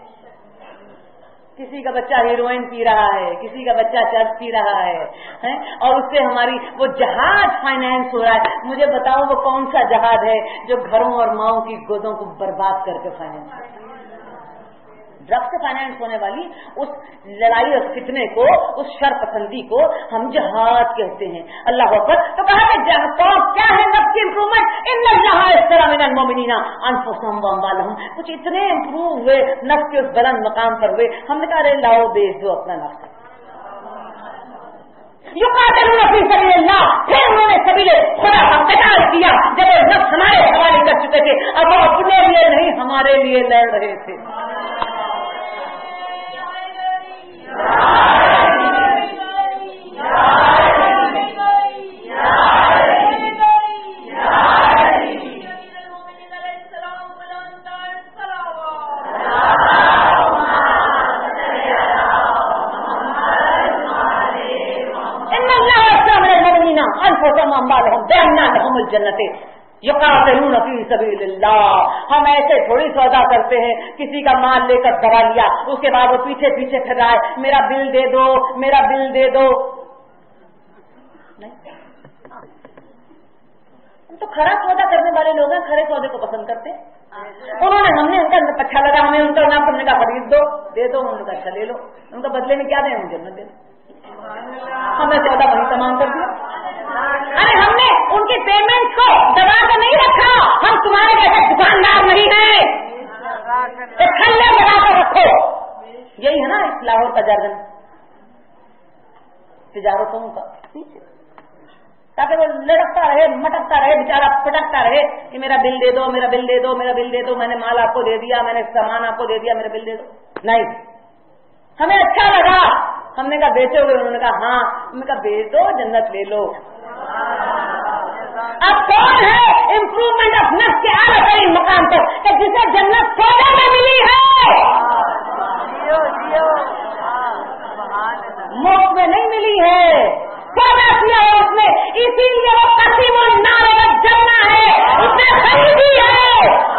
کسی کا بچہ ہیروئن پی رہا ہے، کسی کا بچہ چرس پی رہا ہے اور اس سے ہماری وہ جہاد فائنانس ہو رہا ہے۔ مجھے بتاؤ وہ کون سا جہاد ہے جو گھروں اور ماؤں کی گودوں کو برباد کر کے فائنانس کرتا ہے؟ ڈرگ سے فائنانس ہونے والی اس لڑائی اور فتنے کو، اس شر پسندی کو ہم جہاد کہتے ہیں۔ اللہ اکبر۔ تو کہا کہ کیا ہے نفس کی امپروومنٹ؟ ان اللہ اشترى من المؤمنین انفسهم واموالهم، کچھ اتنے امپروو ہوئے نفس کے اس بلند مقام پر ہوئے، ہم نے کہا لاؤ بیچ دو اپنا نفس۔ یقاتلون فی سبیل اللہ، پھر انہوں نے سبیل خدا کا قتال کیا جب وہ نفس ہمارے حوالے کر چکے تھے، اب وہ اپنے لیے نہیں ہمارے لیے لڑ رہے تھے۔ یقاتلون فی سبیل اللہ، ہم ایسے تھوڑی سودا کرتے ہیں کسی کا مال لے کر دبا لیا، اس کے بعد وہ پیچھے پیچھے پھر رہا ہے میرا بل دے دو، میرا بل دے دو۔ تو کھرا سودا کرنے والے لوگ ہیں، کھرے سودے کو پسند کرتے ہیں۔ انہوں نے ہم نے ان کا اچھا لگا، ہمیں ان کا نام کرنے کا خرید دو، دے دو، ان کا اچھا لے لو، ان کا بدلے میں کیا دیں؟ ہم جنت دیں۔ ہم نے سودا وہی تمام کر دیا۔ ارے ہم نے ان کی پیمنٹ کو دبا کر نہیں رکھا، ہم تمہارے جیسے دکاندار نہیں ہیں، کھلے لگا کر رکھو۔ یہی ہے نا اس لاہور کا جرگن تجارتوں کا، تاکہ وہ لڑکتا رہے، مٹکتا رہے، بیچارہ پٹکتا رہے کہ میرا بل دے دو، میرا بل دے دو، میرا بل دے دو، میں نے مال آپ کو دے دیا، میں نے سامان آپ کو دے دیا، میرا بل دے دو۔ نہیں، हमें अच्छा लगा, हमने कहा बेचोगे? उन्होंने कहा हाँ। हमने कहा बेच दो, जन्नत ले लो। अब कौन है इम्प्रूवमेंट ऑफ नफ्स के आला तरीन मकाम पर कि जिसे जन्नत सौदे में मिली है, मुफ्त में नहीं मिली है, सौदा किया है उसने, इसीलिए वो कसीमुन नारे जन्ना है, उसने खरीदी है।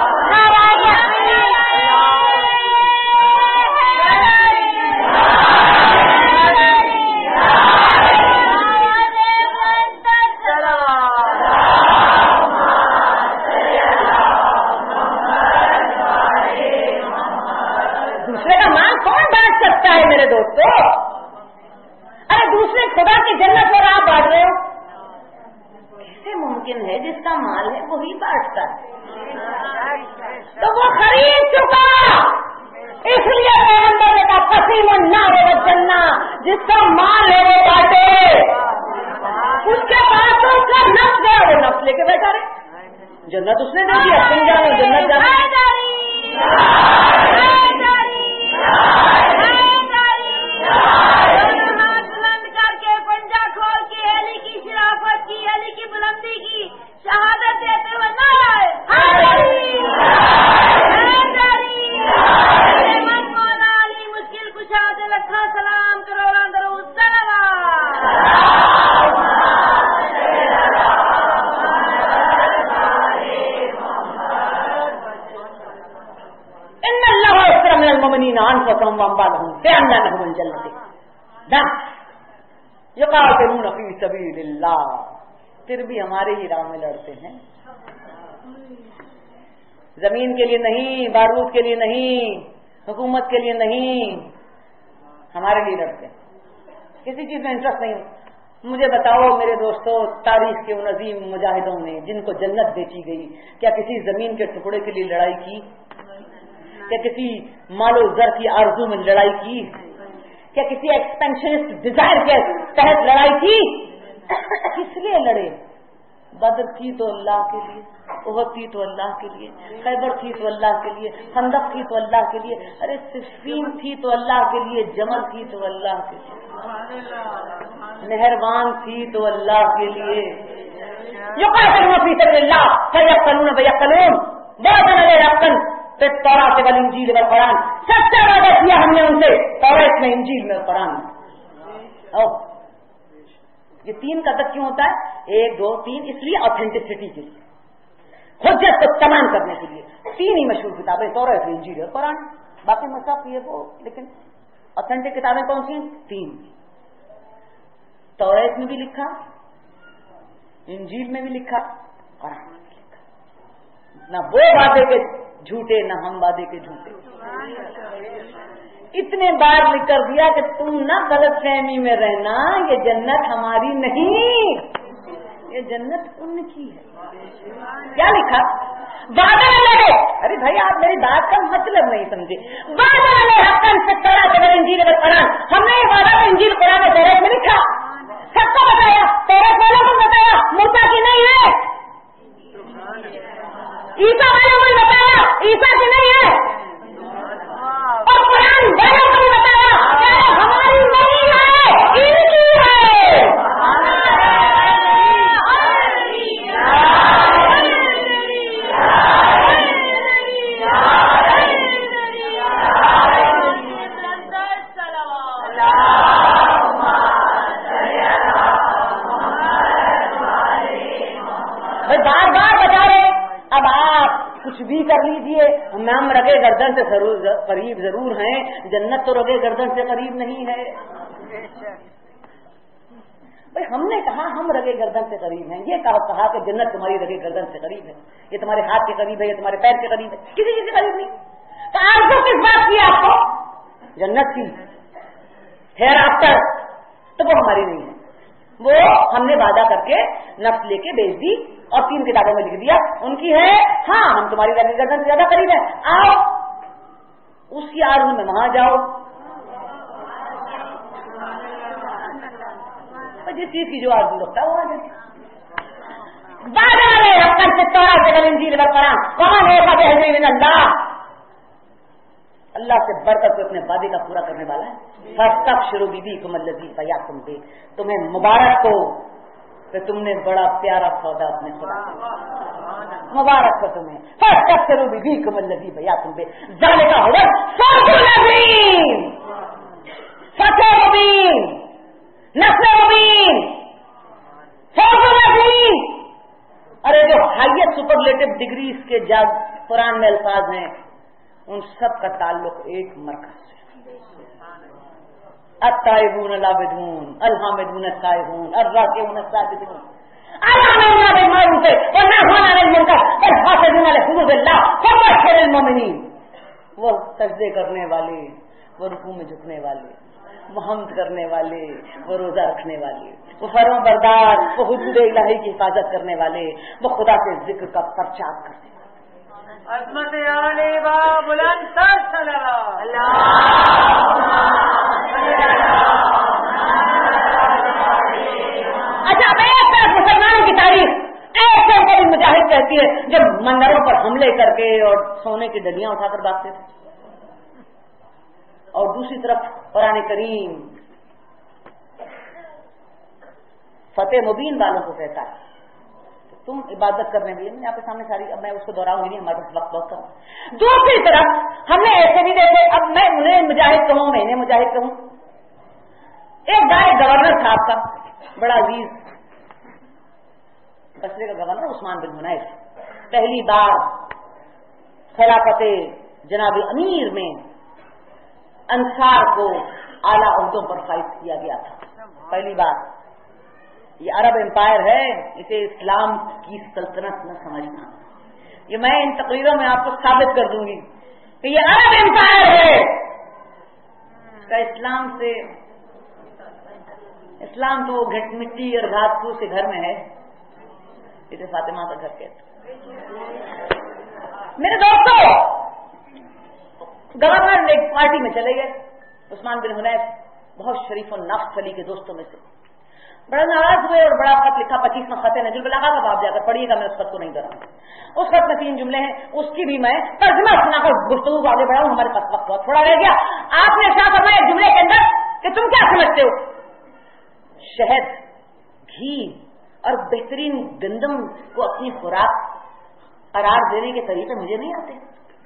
मेरे दोस्तों, अरे दूसरे खुदा की जन्नत पर आप बांट रहे हो, कैसे मुमकिन है? जिसका माल है वही बांटता है, तो वो खरीद चुका, इसलिए पैगंबर ने कहा कसीमुन नारे व जन्ना, जिसका माल है वो बांटे। उसके पास तो उसका नफ्स गया, वो नफ्स लेके बैठा रहे, जन्नत उसने दे दिया, तुम जानो जन्नत जानो। हाथ बुलंद करके पंजा खोल की हेली की शराफत की, हेली की बुलंदी की शहादत देते हुए नारे मौला अली मुश्किल कुशा दे लखा सलाम करोड़ा दरूद फिर भी हमारे ही राह में लड़ते हैं, जमीन के लिए नहीं, बारूद के लिए नहीं, हुकूमत के लिए नहीं, हमारे लिए लड़ते हैं, किसी चीज में इंटरेस्ट नहीं। मुझे बताओ मेरे दोस्तों, तारीख के उन अजीम मुजाहिदों ने जिनको जन्नत बेची गई, क्या किसी जमीन के टुकड़े के लिए लड़ाई की? क्या किसी मालो जर की आरज़ू में लड़ाई की? क्या किसी एक्सपेंशनिस्ट डिजायर के तहत लड़ाई की? किस लिए लड़े? बदर थी तो अल्लाह के लिए, उहद थी तो अल्लाह के लिए, खैबर थी तो अल्लाह के लिए, खंदक थी तो अल्लाह के लिए, अरे सिफ़ीन थी तो अल्लाह के लिए, जमल थी तो अल्लाह के लिए, मेहरबान थी तो अल्लाह के लिए। युक़ातिलून फ़ी सबिलिल्लाह फ़यक़्तलून वयक़्तलून वअदन अलैहि फिर तौरात वल इंजील वल कुरान, सच्चा वादा किया हमने उनसे तौरात में, इंजील में, कुरान में। ये तीन का तक क्यों होता है? 1 2 3, इसलिए ऑथेंटिसिटी के लिए, हुज्जत को तमाम करने के लिए। तीन ही मशहूर किताबें तौरात, इंजील और कुरान, बाकी मसहफ ये वो, लेकिन ऑथेंटिक किताबें कौन सी हैं? 3। तौरात में भी लिखा, इंजील में भी लिखा, कुरान में भी लिखा। ना वो वादे के झूठे, ना हम वादे के झूठे। इतने बार लिख कर दिया कि तुम ना गलत फहमी में रहना, ये जन्नत हमारी नहीं, ये जन्नत उनकी है। क्या लिखा? वादा लगे। अरे भाई आप मेरी बात का मतलब नहीं समझे। वादा लगे हक़्क़न फ़ी तौरात वल इंजील वल कुरान, हमने ये वादा इंजील कुरान और तौरात में लिखा, सबको बताया, तौरात वालों को बताया, मूसा की नहीं है, ईसा वालों को बताया, ईसा की नहीं है, और कुरान वालों को भी बताया हमारी नहीं है, इनकी है। भाई बार बार बता रहे, अब आप कुछ भी कर लीजिए, हम रगे गर्दन से करीब जरूर हैं, जन्नत तो रगे गर्दन से करीब नहीं है। भाई हमने कहा हम रगे गर्दन से करीब हैं, ये कहा कि जन्नत तुम्हारी रगे गर्दन से करीब है, ये तुम्हारे हाथ के करीब है, ये तुम्हारे पैर के करीब है, किसी चीज के करीब नहीं। तो आज तो किस बात की आपको? जन्नत की, हेयर आफ्टर, तो वो हमारी नहीं है, वो हमने वादा करके नफ्स लेके बेच दी और 3 किताबों में लिख दिया उनकी है। हाँ हम तुम्हारी गर्दन से ज्यादा करीब है, आओ उसकी आरज़ू में वहां जाओ। जिस चीज की जो आरज़ू रखता है वो आ जाए। اللہ سے بڑھ کر کوئی اپنے وعدے کا پورا کرنے والا ہے؟ فاستبشروا ببیکم الذی بیعتم بہ، تمہیں مبارک ہو کہ تم نے بڑا پیارا سودا اپنے خدا مبارک ہو تمہیں. فاستبشروا ببیکم الذی بیعتم بہ ذالک هو الفوز العظیم. فتح مبین، نصر مبین، فوز العظیم. ارے جو ہائیسٹ سپرلیٹو ڈگریز کے جب قرآن میں الفاظ ہیں ان سب کا تعلق ایک مرکز سے. التائبون العابدون الحامدون السائحون الراکعون الساجدون الآمرون بالمعروف والناهون عن المنکر والحافظون لحدود اللہ وبشر المؤمنین. وہ سجدے کرنے والے، وہ رکوع میں جھکنے والے، وہ حمد کرنے والے، وہ روزہ رکھنے والے، وہ فرما بردار، وہ حدود الہی کی حفاظت کرنے والے، وہ خدا کے ذکر کا پرچار کرنے والے. عظمت علی با بلند سر صلوات اچھا میں مسلمانوں کی تاریخ ایسے کبھی مجاہد کہتی ہے جب مندروں پر حملے کر کے اور سونے کی ڈلیاں اٹھا کر بھاگتے تھے، اور دوسری طرف قرآن کریم فتح مبین والوں کو کہتا ہے تم عبادت کرنے کے لیے. میں آپ کے سامنے ساری، اب میں اس کو دہراؤں گی نہیں، ہمارے پاس وقت بہت کم. دوسری طرف ہم نے ایسے بھی دیکھے، اب میں انہیں مجاہد کہوں، میں انہیں مجاہد کہوں. ایک بار گورنر صاحب کا بڑا عزیز بصرے کا گورنر عثمان بن حنیف، پہلی بار خلافت جناب امیر میں انصار کو اعلیٰ عہدوں پر فائز کیا گیا تھا. پہلی بار. یہ عرب امپائر ہے، اسے اسلام کی سلطنت نہ سمجھنا. یہ میں ان تقریروں میں آپ کو ثابت کر دوں گی کہ یہ عرب امپائر ہے. اس کا اسلام سے، اسلام تو وہ گھٹ مٹی اور گھاس پھوس کے گھر میں ہے جسے فاطمہ کا گھر کہتے. میرے دوستوں، گورنر ایک پارٹی میں چلے گئے. عثمان بن حنیف بہت شریف و نفس علی کے دوستوں میں سے، بڑا ناراض ہوئے اور بڑا خط لکھا. 25واں خط نجل البلاغہ کا آپ جا کر پڑھیے گا، میں اس خط کو نہیں دہراؤں. اس خط میں 3 جملے ہیں، اس کی بھی میں ترجمہ سنا کر گفتگو کو آگے بڑھاؤں. ہمارے پاس وقت بہت تھوڑا رہ گیا. آپ نے ارشاد فرمایا ایک جملے کے اندر کہ تم کیا سمجھتے ہو، شہد، گھی اور بہترین گندم کو اپنی خوراک قرار دینے کے طریقے مجھے نہیں آتے.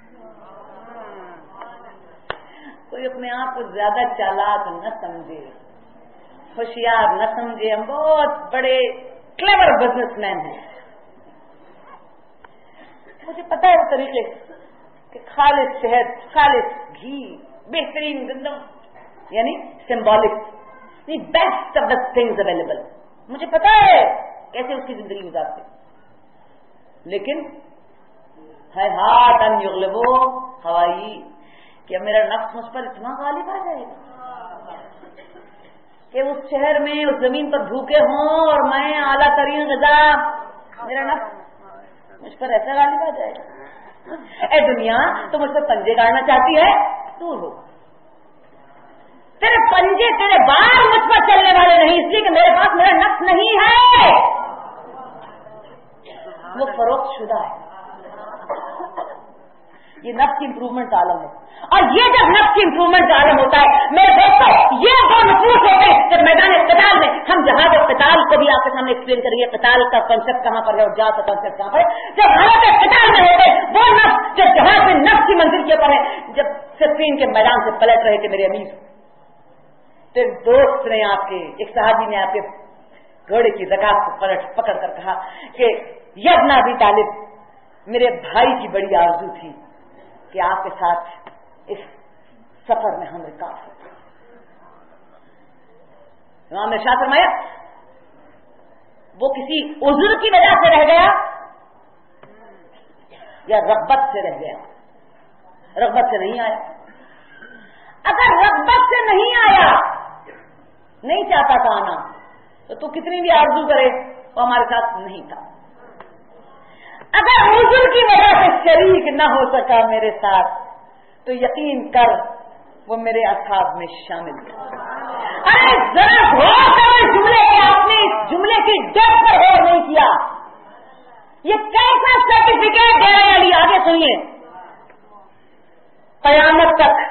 کوئی اپنے آپ کو زیادہ چالاک نہ سمجھے، ہوشیار نہ سمجھے. ہم بہت بڑے کلیور بزنس مین ہیں. مجھے پتا ہے وہ طریقے کہ خالص شہد، خالص گھی، بہترین گندم، یعنی symbolic, best of the things available. مجھے پتا ہے کیسے اس کی زندگی گزارتے. لیکن ہے ہاتھ ان یغلبو ہوائی، کیا میرا نفس مجھ پر اتنا غالب آ جائے گا کہ اس شہر میں، اس زمین پر بھوکے ہوں اور میں اعلیٰ ترین غذا، میرا نفس مجھ پر ایسا غالب آ جائے گا. اے دنیا، تو مجھ سے پنجے گاڑنا چاہتی ہے، دور ہو. تیرے پنجے، تیرے بال مجھ پر چلنے والے نہیں، اس لیے کہ میرے پاس میرا نفس نہیں ہے، وہ فروخت شدہ ہے. یہ نفس کی امپروومنٹ عالم ہے. اور یہ جب نفس کی امپروومنٹ عالم ہوتا ہے میرے دوستوں، یہ وہ نفوس ہوتے ہیں جب میدان قتال میں ہم جہاد قتال کو بھی آپ کے سامنے ایکسپلین کریں گے، قتال کا کنسپٹ کہاں پر ہے اور جہاد کا کنسپٹ کہاں پر ہے. جب حالت قتال میں ہوتے ہیں وہ نفس جب جہاد میں نفس کی منزل کے اوپر ہے، جب صفین کے میدان سے پلٹ رہے تھے میرے امیر، تو ایک دوست نے آپ کے، ایک صحابی نے آپ کے گھوڑے کی رکاب کو پکڑ کر کہا کہ یا ابن ابی طالب، میرے بھائی کی بڑی آرزو تھی کہ آپ کے ساتھ اس سفر میں ہم رکاب ہوتے. امام نے ارشاد فرمایا وہ کسی عذر کی وجہ سے رہ گیا یا رغبت سے رہ گیا. رغبت سے نہیں آیا. اگر رغبت سے نہیں آیا، نہیں چاہتا تھا آنا، تو کتنی بھی آرزو کرے وہ ہمارے ساتھ نہیں تھا. اگر عذر کی وجہ سے شریک نہ ہو سکا میرے ساتھ تو یقین کر وہ میرے اصحاب میں شامل تھا. ارے ذرا غور کرو اس جملے کے، آپ نے اس جملے کی جڑ پر غور نہیں کیا. یہ کیسا سرٹیفکیٹ دے رہے ہیں علی؟ آگے سنیے. قیامت تک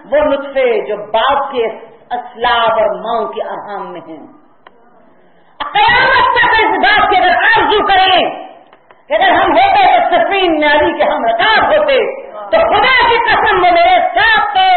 وہ نطفے جو باپ کے اسلاب اور ماں کے ارحام میں ہیں. قیامت تک اس بات کی اگر آرزو کریں کہ اگر ہم ہوتے تو سفین ناری کے ہم رکاب ہوتے تو خدا کی قسم وہ میرے ساتھ تھے.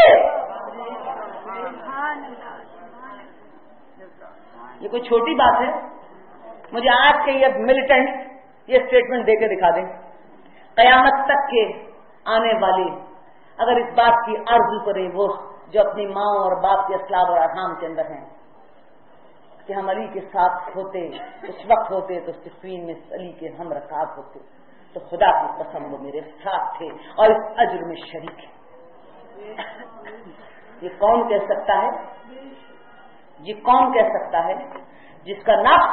یہ کوئی چھوٹی بات ہے؟ مجھے آج کے یہ ملیٹنٹ یہ اسٹیٹمنٹ دے کے دکھا دیں. قیامت تک کے آنے والے اگر اس بات کی آرزو کرے وہ جو اپنی ماں اور باپ کے اسلاب اور ارحام کے اندر ہیں کہ ہم علی کے ساتھ ہوتے اس وقت ہوتے تو صفین میں علی کے ہم رکاب ہوتے تو خدا کی قسم وہ میرے ساتھ تھے اور اس اجر میں شریک ہے. یہ کون کہہ سکتا ہے؟ یہ کون کہہ سکتا ہے جس کا نفس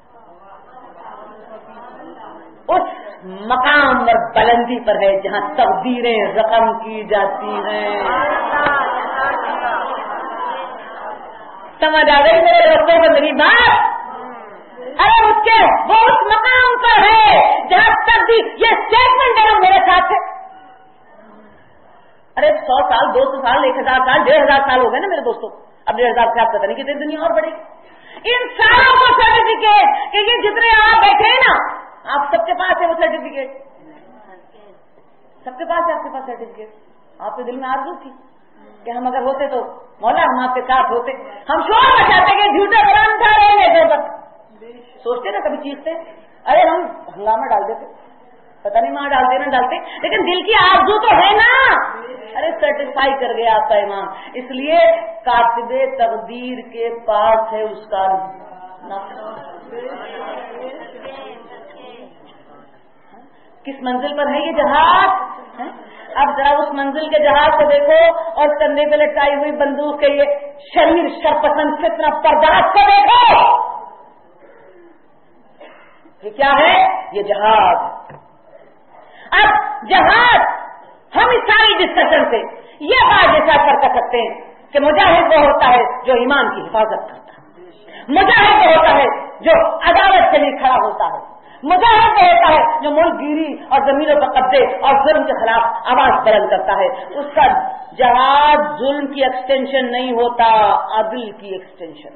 اس مقام اور بلندی پر ہے جہاں تقدیریں رقم کی جاتی ہیں. سمجھ آ گئی میرے دوستوں کو میری بات؟ ارے وہ اس مقام پر ہے جہاں تقدیر یہ اسٹیٹمنٹ ہے میرے ساتھ ہے. ارے 100 سال 200 سال 1000 سال 1500 سال ہو گئے نا میرے دوستوں. اب 1500 سے آپ پتہ نہیں کتنی دنیا اور بڑھے گی. ان ساروں کو سرٹیفکیٹ کہ یہ جتنے آپ بیٹھے ہیں نا آپ سب کے پاس ہے وہ سرٹیفکیٹ. سب کے پاس ہے آپ کے پاس سرٹیفکیٹ. آپ کے دل میں آرزو تھی کہ ہم اگر ہوتے تو مولا ہم آپ کے ساتھ ہوتے. ہم شور مچاتے کہ جھوٹے قرآن اٹھا رہے ہیں بس سوچتے نا کبھی چیختے ارے ہم ہنگامہ ڈال دیتے پتہ نہیں وہاں ڈالتے نہ ڈالتے لیکن دل کی آرزو تو ہے نا. ارے سیٹسفائی کر گیا آپ کا امام. اس لیے کاتب تقدیر کے پاس ہے اس کا کس منزل پر ہے یہ جہاز. اب ذرا اس منزل کے جہاز کو دیکھو اور کندھے پہ لٹکائی ہوئی بندوق کے یہ شریر شرپسند فتنہ پرداز کو دیکھو. یہ کیا ہے؟ یہ جہاز. اب جہاز ہم اس ساری ڈسکشن سے یہ بات جیسا کر سکتے ہیں کہ مجاہد وہ ہوتا ہے جو ایمان کی حفاظت کرتا ہے. مجاہد وہ ہوتا ہے جو عدالت کے لیے کھڑا ہوتا ہے. مجاہد وہ ہوتا ہے جو ملک گیری اور زمینوں پر قبضے اور ظلم کے خلاف آواز بلند کرتا ہے. اس کا جہاد ظلم کی ایکسٹینشن نہیں ہوتا عدل کی ایکسٹینشن.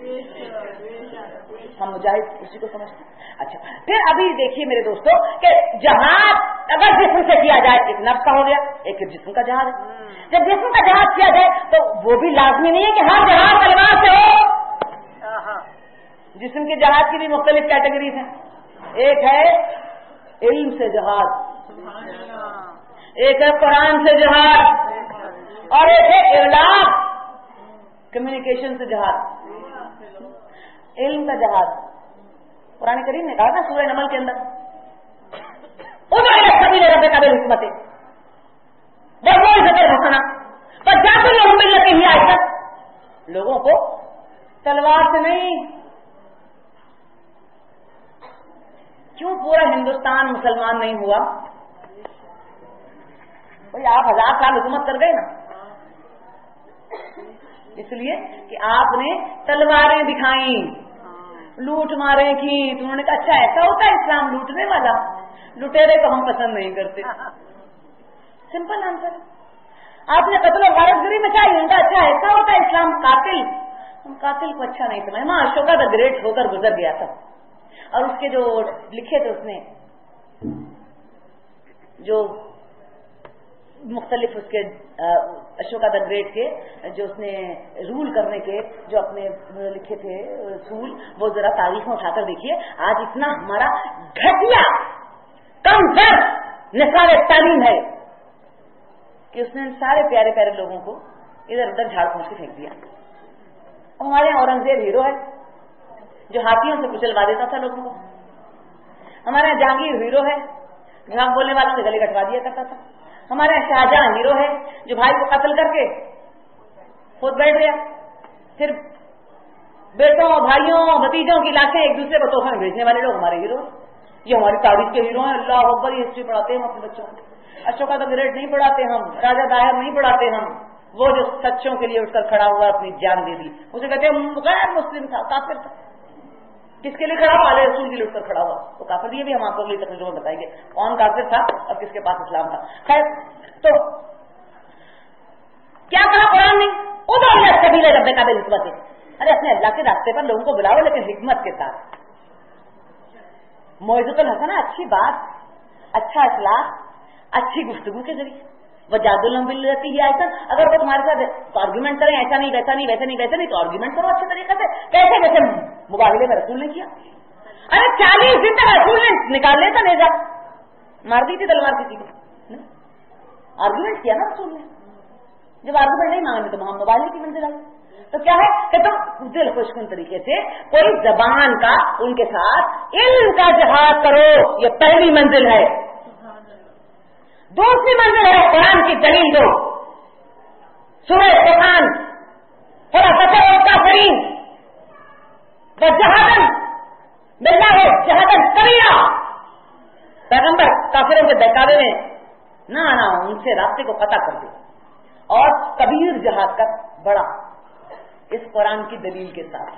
ہم مجاہد اسی کو سمجھتے ہیں. اچھا پھر ابھی دیکھیے میرے دوستوں کہ جہاد اگر جسم سے کیا جائے ایک نفس کا ہو گیا ایک جسم کا جہاد ہے. جب جسم کا جہاد کیا جائے تو وہ بھی لازمی نہیں ہے کہ ہر جہاد تلوار سے ہو. جسم کے جہاد کی بھی مختلف کیٹیگریز ہیں. ایک ہے علم سے جہاد, ایک ہے قرآن سے جہاد اور ایک ہے اعلام کمیونیکیشن سے جہاد. علم کا جہاد قرآن کریم نے کہا نا سورہ نمل کے اندر سبھی رب قابل حکمتیں بہت ذکر حسنا پر جاتے لوگ مل لگے ہی آج تک لوگوں کو تلوار سے نہیں. کیوں پورا ہندوستان مسلمان نہیں ہوا؟ بھائی آپ 1000 سال حکومت کر گئے نا اس لیے کہ آپ نے تلواریں دکھائیں لوٹ ماریں کی تو انہوں نے کہا اچھا ایسا ہوتا ہے اسلام لوٹنے والا. لٹیرے کو ہم پسند نہیں کرتے. Simple answer. آپ نے قتل و غارت گری مچائی ان کا اچھا ایسا ہوتا ہے اسلام قاتل. ہم قاتل کو اچھا نہیں سمجھے. ماں اشوکا دا گریٹ ہو کر گزر گیا تھا اور اس کے جو لکھے تھے اس نے جو مختلف اس کے اشوکا دا گریٹ کے جو اس نے رول کرنے کے جو اپنے لکھے تھے اصول وہ ذرا تاریخ میں اٹھا کر دیکھیے. آج اتنا ہمارا گھٹیا کم در نصاب تعلیم ہے کہ اس نے سارے پیارے پیارے لوگوں کو ادھر ادھر جھاڑ پھونک کے پھینک دیا. ہمارے یہاں اورنگزیب ہیرو ہے جو ہاتھیوں سے کچلوا دیتا تھا لوگوں کو. ہمارے یہاں جہانگیر ہیرو ہے جہاں بولنے والوں سے گلے کٹوا دیا کرتا تھا. ہمارے یہاں شاہجہاں ہیرو ہے جو بھائی کو قتل کر کے خود بیٹھ گیا. پھر بیٹوں بھائیوں بھتیجوں کی لاشیں ایک دوسرے کو تحفے میں بھیجنے والے لوگ ہمارے ہیرو. یہ ہماری تاریخ کے ہیرو ہیں. اللہ اکبر. یہ ہسٹری پڑھاتے ہیں ہم اپنے بچوں کو. اشوکا دا گریٹ نہیں پڑھاتے ہم. راجا دائر نہیں پڑھاتے ہم. وہ جو سچوں کے لیے اٹھ کر کھڑا ہوا اپنی جان دے دی اسے کہتے ہیں غیر مسلم تھا کافر تھا. کس کے لیے کھڑا ہوا؟ علیہ رسول کے لیے اٹھ کر کھڑا ہوا وہ کافر. یہ بھی ہم آپ کو اگلی تقریروں میں بتائیں گے کون کافر تھا اور کس کے پاس اسلام تھا. خیر تو क्या कहा कुरान ने, उदो सबील रब्बिका बिल हिकमत, अरे अपने अल्लाह के रास्ते पर लोगों को बुलाओ लेकिन हिकमत के साथ, मौइज़तुल हसना, अच्छी बात, अच्छा इखलास, अच्छी गुफ्तगू के जरिए, वजादुल्लहुम बिल्लती ही अहसन। अगर वो तुम्हारे साथ तो आर्ग्यूमेंट करें, ऐसा नहीं वैसा नहीं वैसा नहीं वैसा नहीं, तो आर्ग्यूमेंट करो अच्छे तरीके से, कैसे जैसे मुबाहिले में रसूल ने किया। अरे 40 दिन तक रसूल ने निकाल लेता नेजा, मार दी थी तलवार किसी को, आर्ग्यूमेंट किया ना रसूल ने। जब आर्ग्यूमेंट नहीं मांगे तो हम मुबाहिले की मंजिल आई। तो क्या है कि तुम दिल खुशकुन तरीके से कोई जबान का उनके साथ इल्म का जहाद करो, ये पहली मंजिल है। दूसरी मंजिल है कुरान की दलील दो, सूरह फुरकान, थोड़ा सफर काफिरीन व जहादन बिल्लाह जहादन कबीरा, पैगंबर काफिरों के बहकावे में ना आना, उनसे रास्ते को पता कर दे, और कबीर जहाद का बड़ा, इस कुरान की दलील के साथ,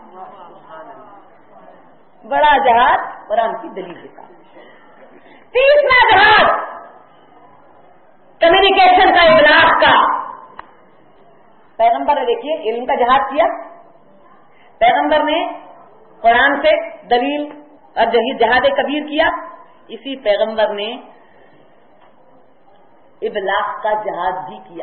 बड़ा जहाद कुरान की दलील के साथ। तीसरा जहाद कम्युनिकेशन का, इबलाग का। पैगंबर ने देखिए इल्म का जहाद किया, पैगंबर ने कुरान से दलील और जहाद कबीर किया, इसी पैगंबर ने इबलाग का जहाद भी किया।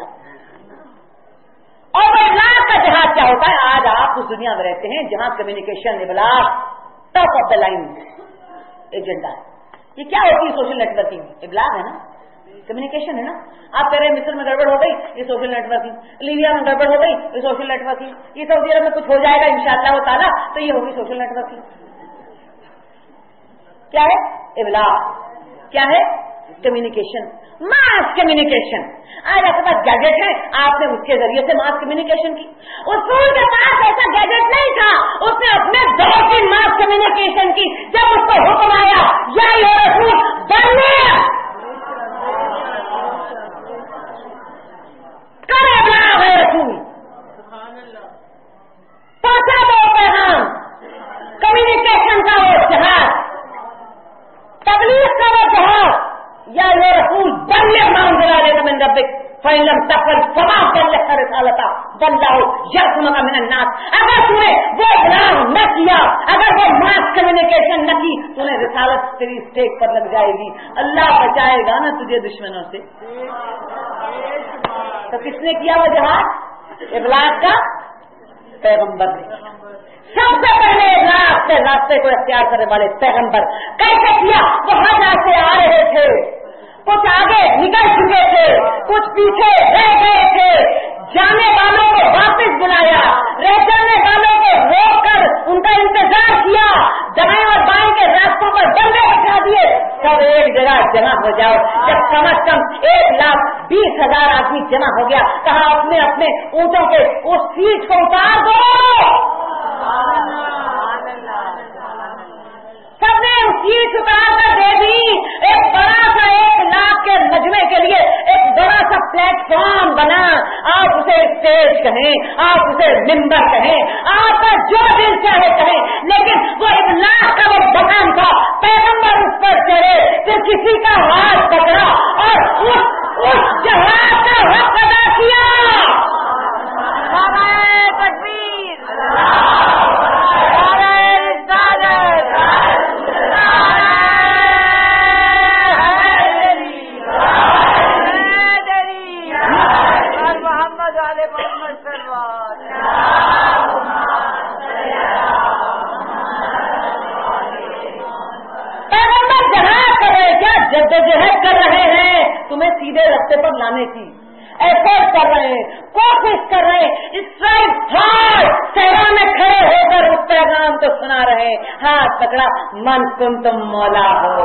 और इबलाग का जहाद क्या होता है? आज आप उस दुनिया में रहते हैं जहां कम्युनिकेशन, इबलाग top of the line agenda है। ये क्या होती है? सोशल नेटवर्किंग, इबलाग है ना, कम्युनिकेशन है ना। आप कह रहे हैं मिस्र में गड़बड़ हो गई, ये सोशल नेटवर्किंग, लीबिया में गड़बड़ हो गई, ये सोशल नेटवर्किंग, ये सऊदी अरब में कुछ हो जाएगा इंशाअल्लाह ताला, तो ये होगी सोशल नेटवर्किंग। क्या है? इबलाग। क्या है? Communication, mass communication. आज आपके पास गैजेट है, आपने उसके जरिए से मास कम्युनिकेशन की। उसूल के पास ऐसा गैजेट नहीं था, उसने अपने दौर की मास कम्युनिकेशन की। जब उसको हुक्म आया या रसूल बनने करे इबलाग है रसूल, पहुंचा दो पैगाम, कम्युनिकेशन का वो जहाज, तबलीग का वो जहाज, या ये रसूल बल्ले मांगला मिन रब्बिक फइलम तफल फमा बल्लग़ रिसालता वल्लाहु यअसिमुका मिनन नास। अगर तूने वो इबलाग न किया, अगर वो मास कम्युनिकेशन न की, तूने रिसालत तेरी स्टेज पर लग जाएगी, अल्लाह बचाएगा ना तुझे दुश्मनों से। तो किसने किया वो जहाज? इबलाग का पैगंबर ने। सबसे पहले इबलाग के रास्ते को इख्तियार करने वाले पैगंबर। कैसे किया? वो हज से आ रहे थे, कुछ आगे निकल चुके थे, कुछ पीछे रह गए थे, जाने वालों को वापस बुलाया, रह जाने वालों को रोक कर उनका इंतजार किया, दाएं और बाएं के रास्तों पर डंडे बिछा दिए, सब एक जगह जमा हो जाओ। जब कम से कम 1,20,000 आदमी जमा हो गया, कहा अपने अपने ऊंटों के उस सीट को उतार दो। सबने सीट उतार कर दे दी। एक बड़ा सा 1,00,000 के मजमे के लिए एक बड़ा सा प्लेटफॉर्म बना। आप उसे स्टेज कहें, आप उसे मिंबर कहें, आपका जो दिल चाहे कहें, लेकिन वो इबलाग का वो बटन था। पैगंबर उस पर चढ़े, फिर किसी का हाथ पकड़ा और उस जहाज का हक अदा किया। जद्दोजहद कर रहे हैं तुम्हें सीधे रास्ते पर लाने की, एफर्ट कर रहे हैं, कोशिश कर रहे हैं, स्ट्राइक हार्ड, सहरा में खड़े होकर उस पैगाम को सुना रहे हैं। हाथ पकड़ा, मन तुम मौला हो,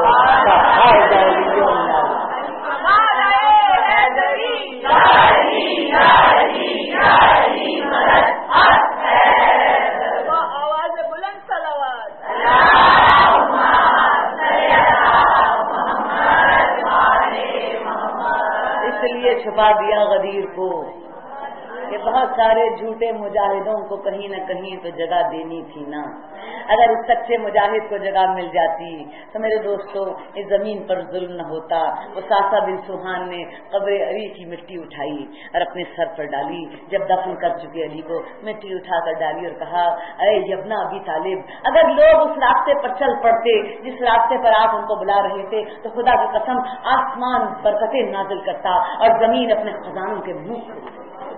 आवाज बुलंद सलावत। इसलिए छुपा दिया गदीर को, کہ بہت سارے جھوٹے مجاہدوں کو کہیں نہ کہیں تو جگہ دینی تھی نا. اگر اس سچے مجاہد کو جگہ مل جاتی تو میرے دوستوں اس زمین پر ظلم نہ ہوتا. اساسہ بن سبحان نے قبر علی کی مٹی اٹھائی اور اپنے سر پر ڈالی. جب دفن کر چکے علی کو مٹی اٹھا کر ڈالی اور کہا اے ابن ابی طالب, اگر لوگ اس راستے پر چل پڑتے جس راستے پر آپ ان کو بلا رہے تھے تو خدا کی قسم آسمان برکتیں نازل کرتا اور زمین اپنے خزانوں کے منہ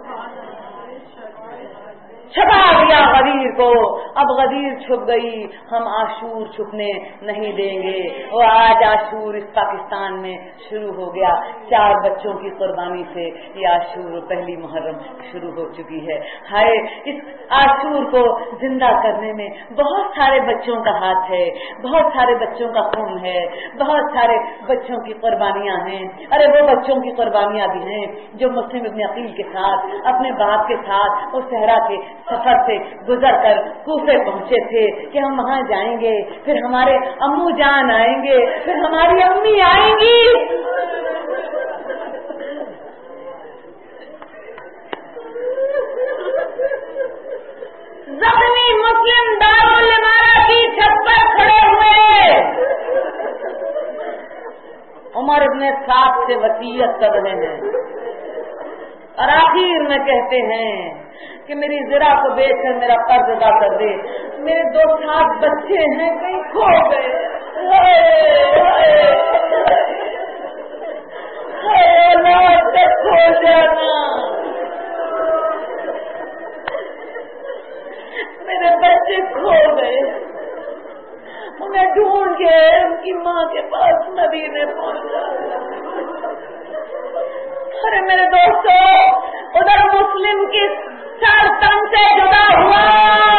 چھپا دیا غدیر کو. اب غدیر چھپ گئی, ہم عاشور چھپنے نہیں دیں گے. وہ آج عاشور اس پاکستان میں شروع ہو گیا. 4 بچوں کی قربانی سے یہ عاشور پہلی محرم شروع ہو چکی ہے. ہائے اس عاشور کو زندہ کرنے میں بہت سارے بچوں کا ہاتھ ہے, بہت سارے بچوں کا خون ہے, بہت سارے بچوں کی قربانیاں ہیں. ارے وہ بچوں کی قربانیاں بھی ہیں جو مسلم ابن عقیل کے ساتھ اپنے باپ کے ساتھ اس صحرا کے سفر سے گزر کر کوفے پہنچے تھے کہ ہم وہاں جائیں گے, پھر ہمارے امو جان آئیں گے, پھر ہماری امی آئیں گی. زخمی مسلم دارالعمارہ کی چھت پر کھڑے ہوئے عمر ابن سعد سے وصیت کر رہے ہیں اور آخر میں کہتے ہیں کہ میری زرا کو بیچ کر میرا قرض ادا کر دے. میرے 2-7 بچے ہیں کہیں کھو گئے. کھو جانا میرے بچے کھو گئے, انہیں ڈھونڈ کے ان کی ماں کے پاس مدینے پہنچا. ارے میرے دوستو ادھر مسلم کی سر تن سے جدا ہوا,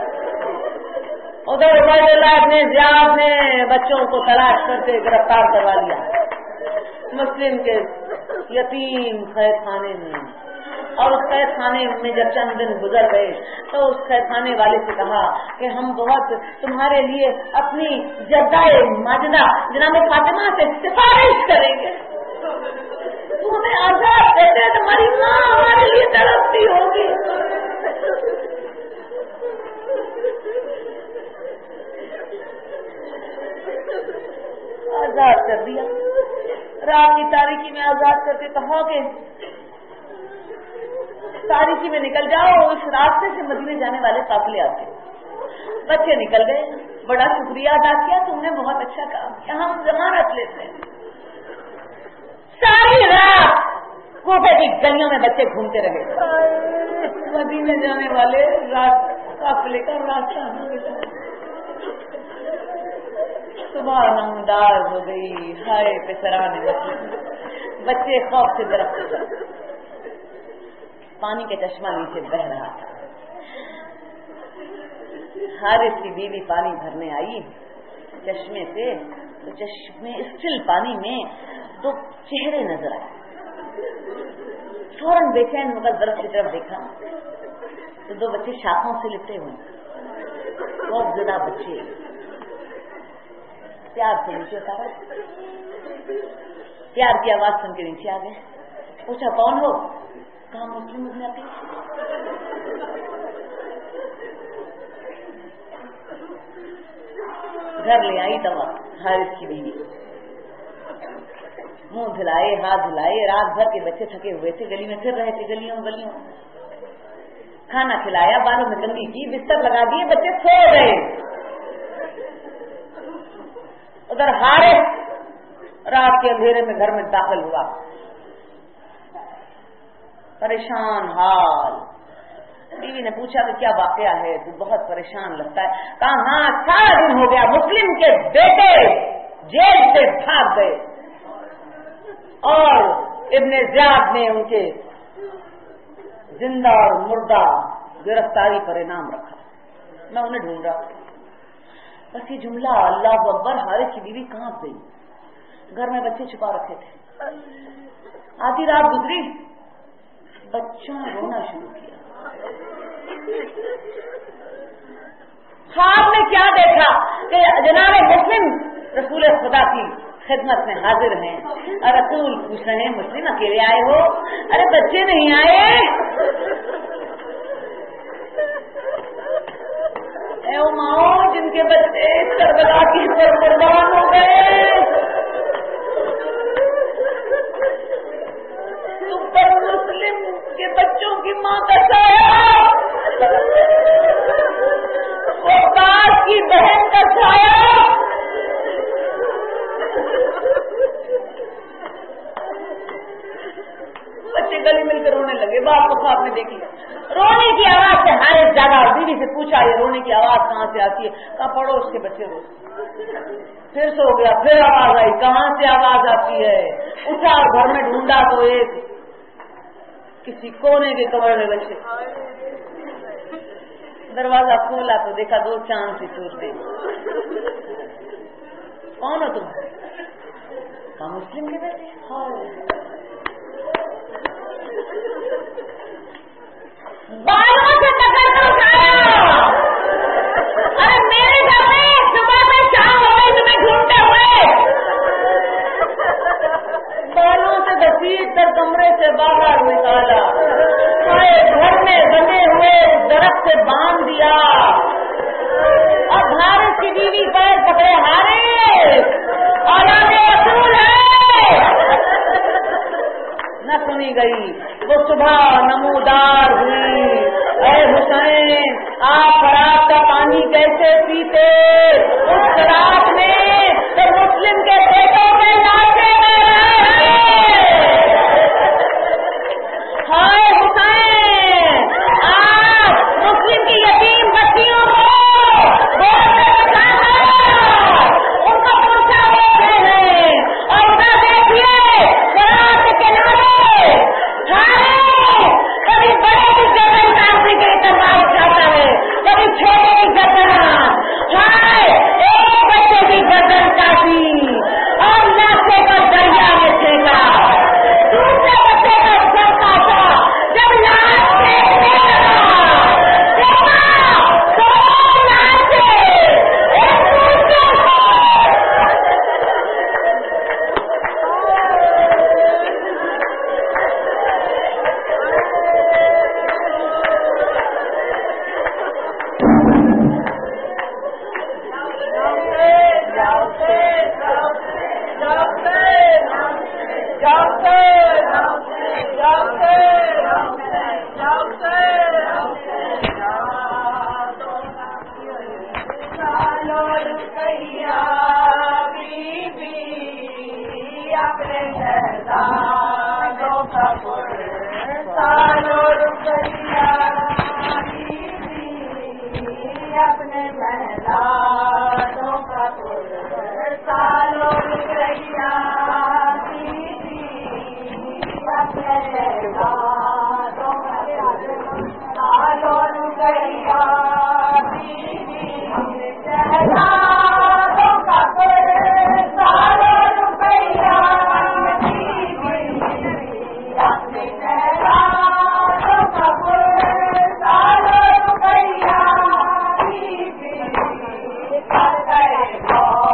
ادھر عبید اللہ ابن زیاد نے بچوں کو تلاش کرتے گرفتار کروا لیا مسلم کے یتیم قید خانے میں. اور اس قید خانے میں جب چند دن گزر گئے تو اس قید خانے والے سے کہا کہ ہم بہت تمہارے لیے اپنی جدہ ماجدہ جناب فاطمہ سے سفارش کریں گے, تمہیں آزاد کرتے تمہاری ماں ہمارے لیے تڑپتی ہوگی. آزاد کر دیا. رات کی تاریکی میں آزاد کر کے کہا کہ تاریکی میں نکل جاؤ, اس راستے سے مدینے جانے والے قافلے آتے. بچے نکل گئے. بڑا شکریہ ادا کیا, تم نے بہت اچھا کام کیا, ہم ضمانت لیتے ہیں. ساری رات کوفے کی گلیوں میں بچے گھومتے رہے. مدینے جانے والے قافلے کا راستہ صبح نمودار ہو گئی. ہائے پسرانے بچے خوف سے درخت پر, پانی کے چشمہ نیچے بہ رہا تھا. حارث کی بیوی پانی بھرنے آئی چشمے سے, تو چشمے اسٹل پانی میں 2 چہرے نظر آئے. فوراً بے چین ہو کر درخت کی طرف دیکھا تو 2 بچے شاخوں سے لپٹے ہوئے, بہت زیادہ بچے. پیار سے نیچے اتارا, پیار کی آواز سن کے نیچے آ گئے. پوچھا کون ہو؟ کہا مسلم ابن عقیل. گھر لے آئی دوا حارث کی بیوی, منہ دھلائے ہاتھ دھلائے. رات بھر کے بچے تھکے ہوئے تھے, گلی میں پھر رہے تھے, گلیوں گلیوں. کھانا کھلایا, بالوں میں کنگھی کی, بستر لگا دیے, بچے سو گئے. ادھر حارث رات کے اندھیرے میں گھر میں داخل ہوا, پریشان حال. بیوی نے پوچھا کہ کیا واقعہ ہے, تو بہت پریشان لگتا ہے. کہا ہاں سارا دن ہو گیا, مسلم کے بیٹے جیل سے بھاگ گئے اور ابن زیاد نے ان کے زندہ اور مردہ گرفتاری پر انعام رکھا. میں انہیں ڈھونڈ رہا. بس یہ جملہ اللہ اکبر. حارث کی بیوی کہاں گئی؟ گھر میں بچے چھپا رکھے تھے. آدھی رات گزری, بچوں نے رونا شروع کیا. خواب میں کیا دیکھا کہ جناب مسلم رسول خدا کی خدمت میں حاضر ہیں اور رسول پوچھ رہے ہیں مسلم اکیلے آئے ہو؟ ارے بچے نہیں آئے. اے ماؤں جن کے بچے کربلا کی طرف قربان ہو گئے، تم پر مسلم کے بچوں کی ماں کا سایہ، وقاص کی بہن کا سایہ، بچے گلی مل کر رونے لگے، باپ کو خواب میں دیکھ لیا، رونے کی آواز سے ہر ایک جگہ، بیوی سے پوچھا یہ رونے کی آواز کہاں سے آتی ہے؟ کہا پڑوس کے بچے رو، پھر سو گیا، پھر آواز آئی، کہاں سے آواز آتی ہے؟ اٹھا اور گھر میں ڈھونڈا تو ایک کسی کونے کے کمرے میں بچے، دروازہ کھولا تو دیکھا 2 چاند سی صورتیں، کون ہو تم؟ کہا مسلم کے بیٹے، بالوں سے پکڑ کر اٹھایا، ارے میرے گھر میں صبح سے شام ہو گئی تمہیں ڈھونڈتے ہوئے، بالوں سے گھسیٹ کر کمرے سے باہر نکالا، گھر میں بنے ہوئے درخت سے باندھ دیا، اب حارث کی بیوی پیر پکڑے، حارث اولاد رسول ہے، نہ سنی گئی، وہ صبح نمودار ہوئی، اے حسین آپ شراب کا پانی کیسے پیتے؟ اس شراب میں تو مسلم کے پیٹوں میں لاشیں بہ رہے ہیں، ہائے حسین آپ مسلم کی یتیم بچیوں کو گود میں بٹھا کر ان کو پوچھا دیتے ہیں، اور ادھر دیکھیے شراب کے کنارے کبھی بڑے کی گردن کاٹنے کے تلوار اٹھاتا ہے، کبھی چھوٹے کی گردن، ایک بچے کی گردن کاٹی اور لاشے کو دریا میں پھینکا، دوسرے بچے کا سر کاٹا، جب لاش پھینکنے لگا دیکھا تو لاشیں ایک دوسرے Oh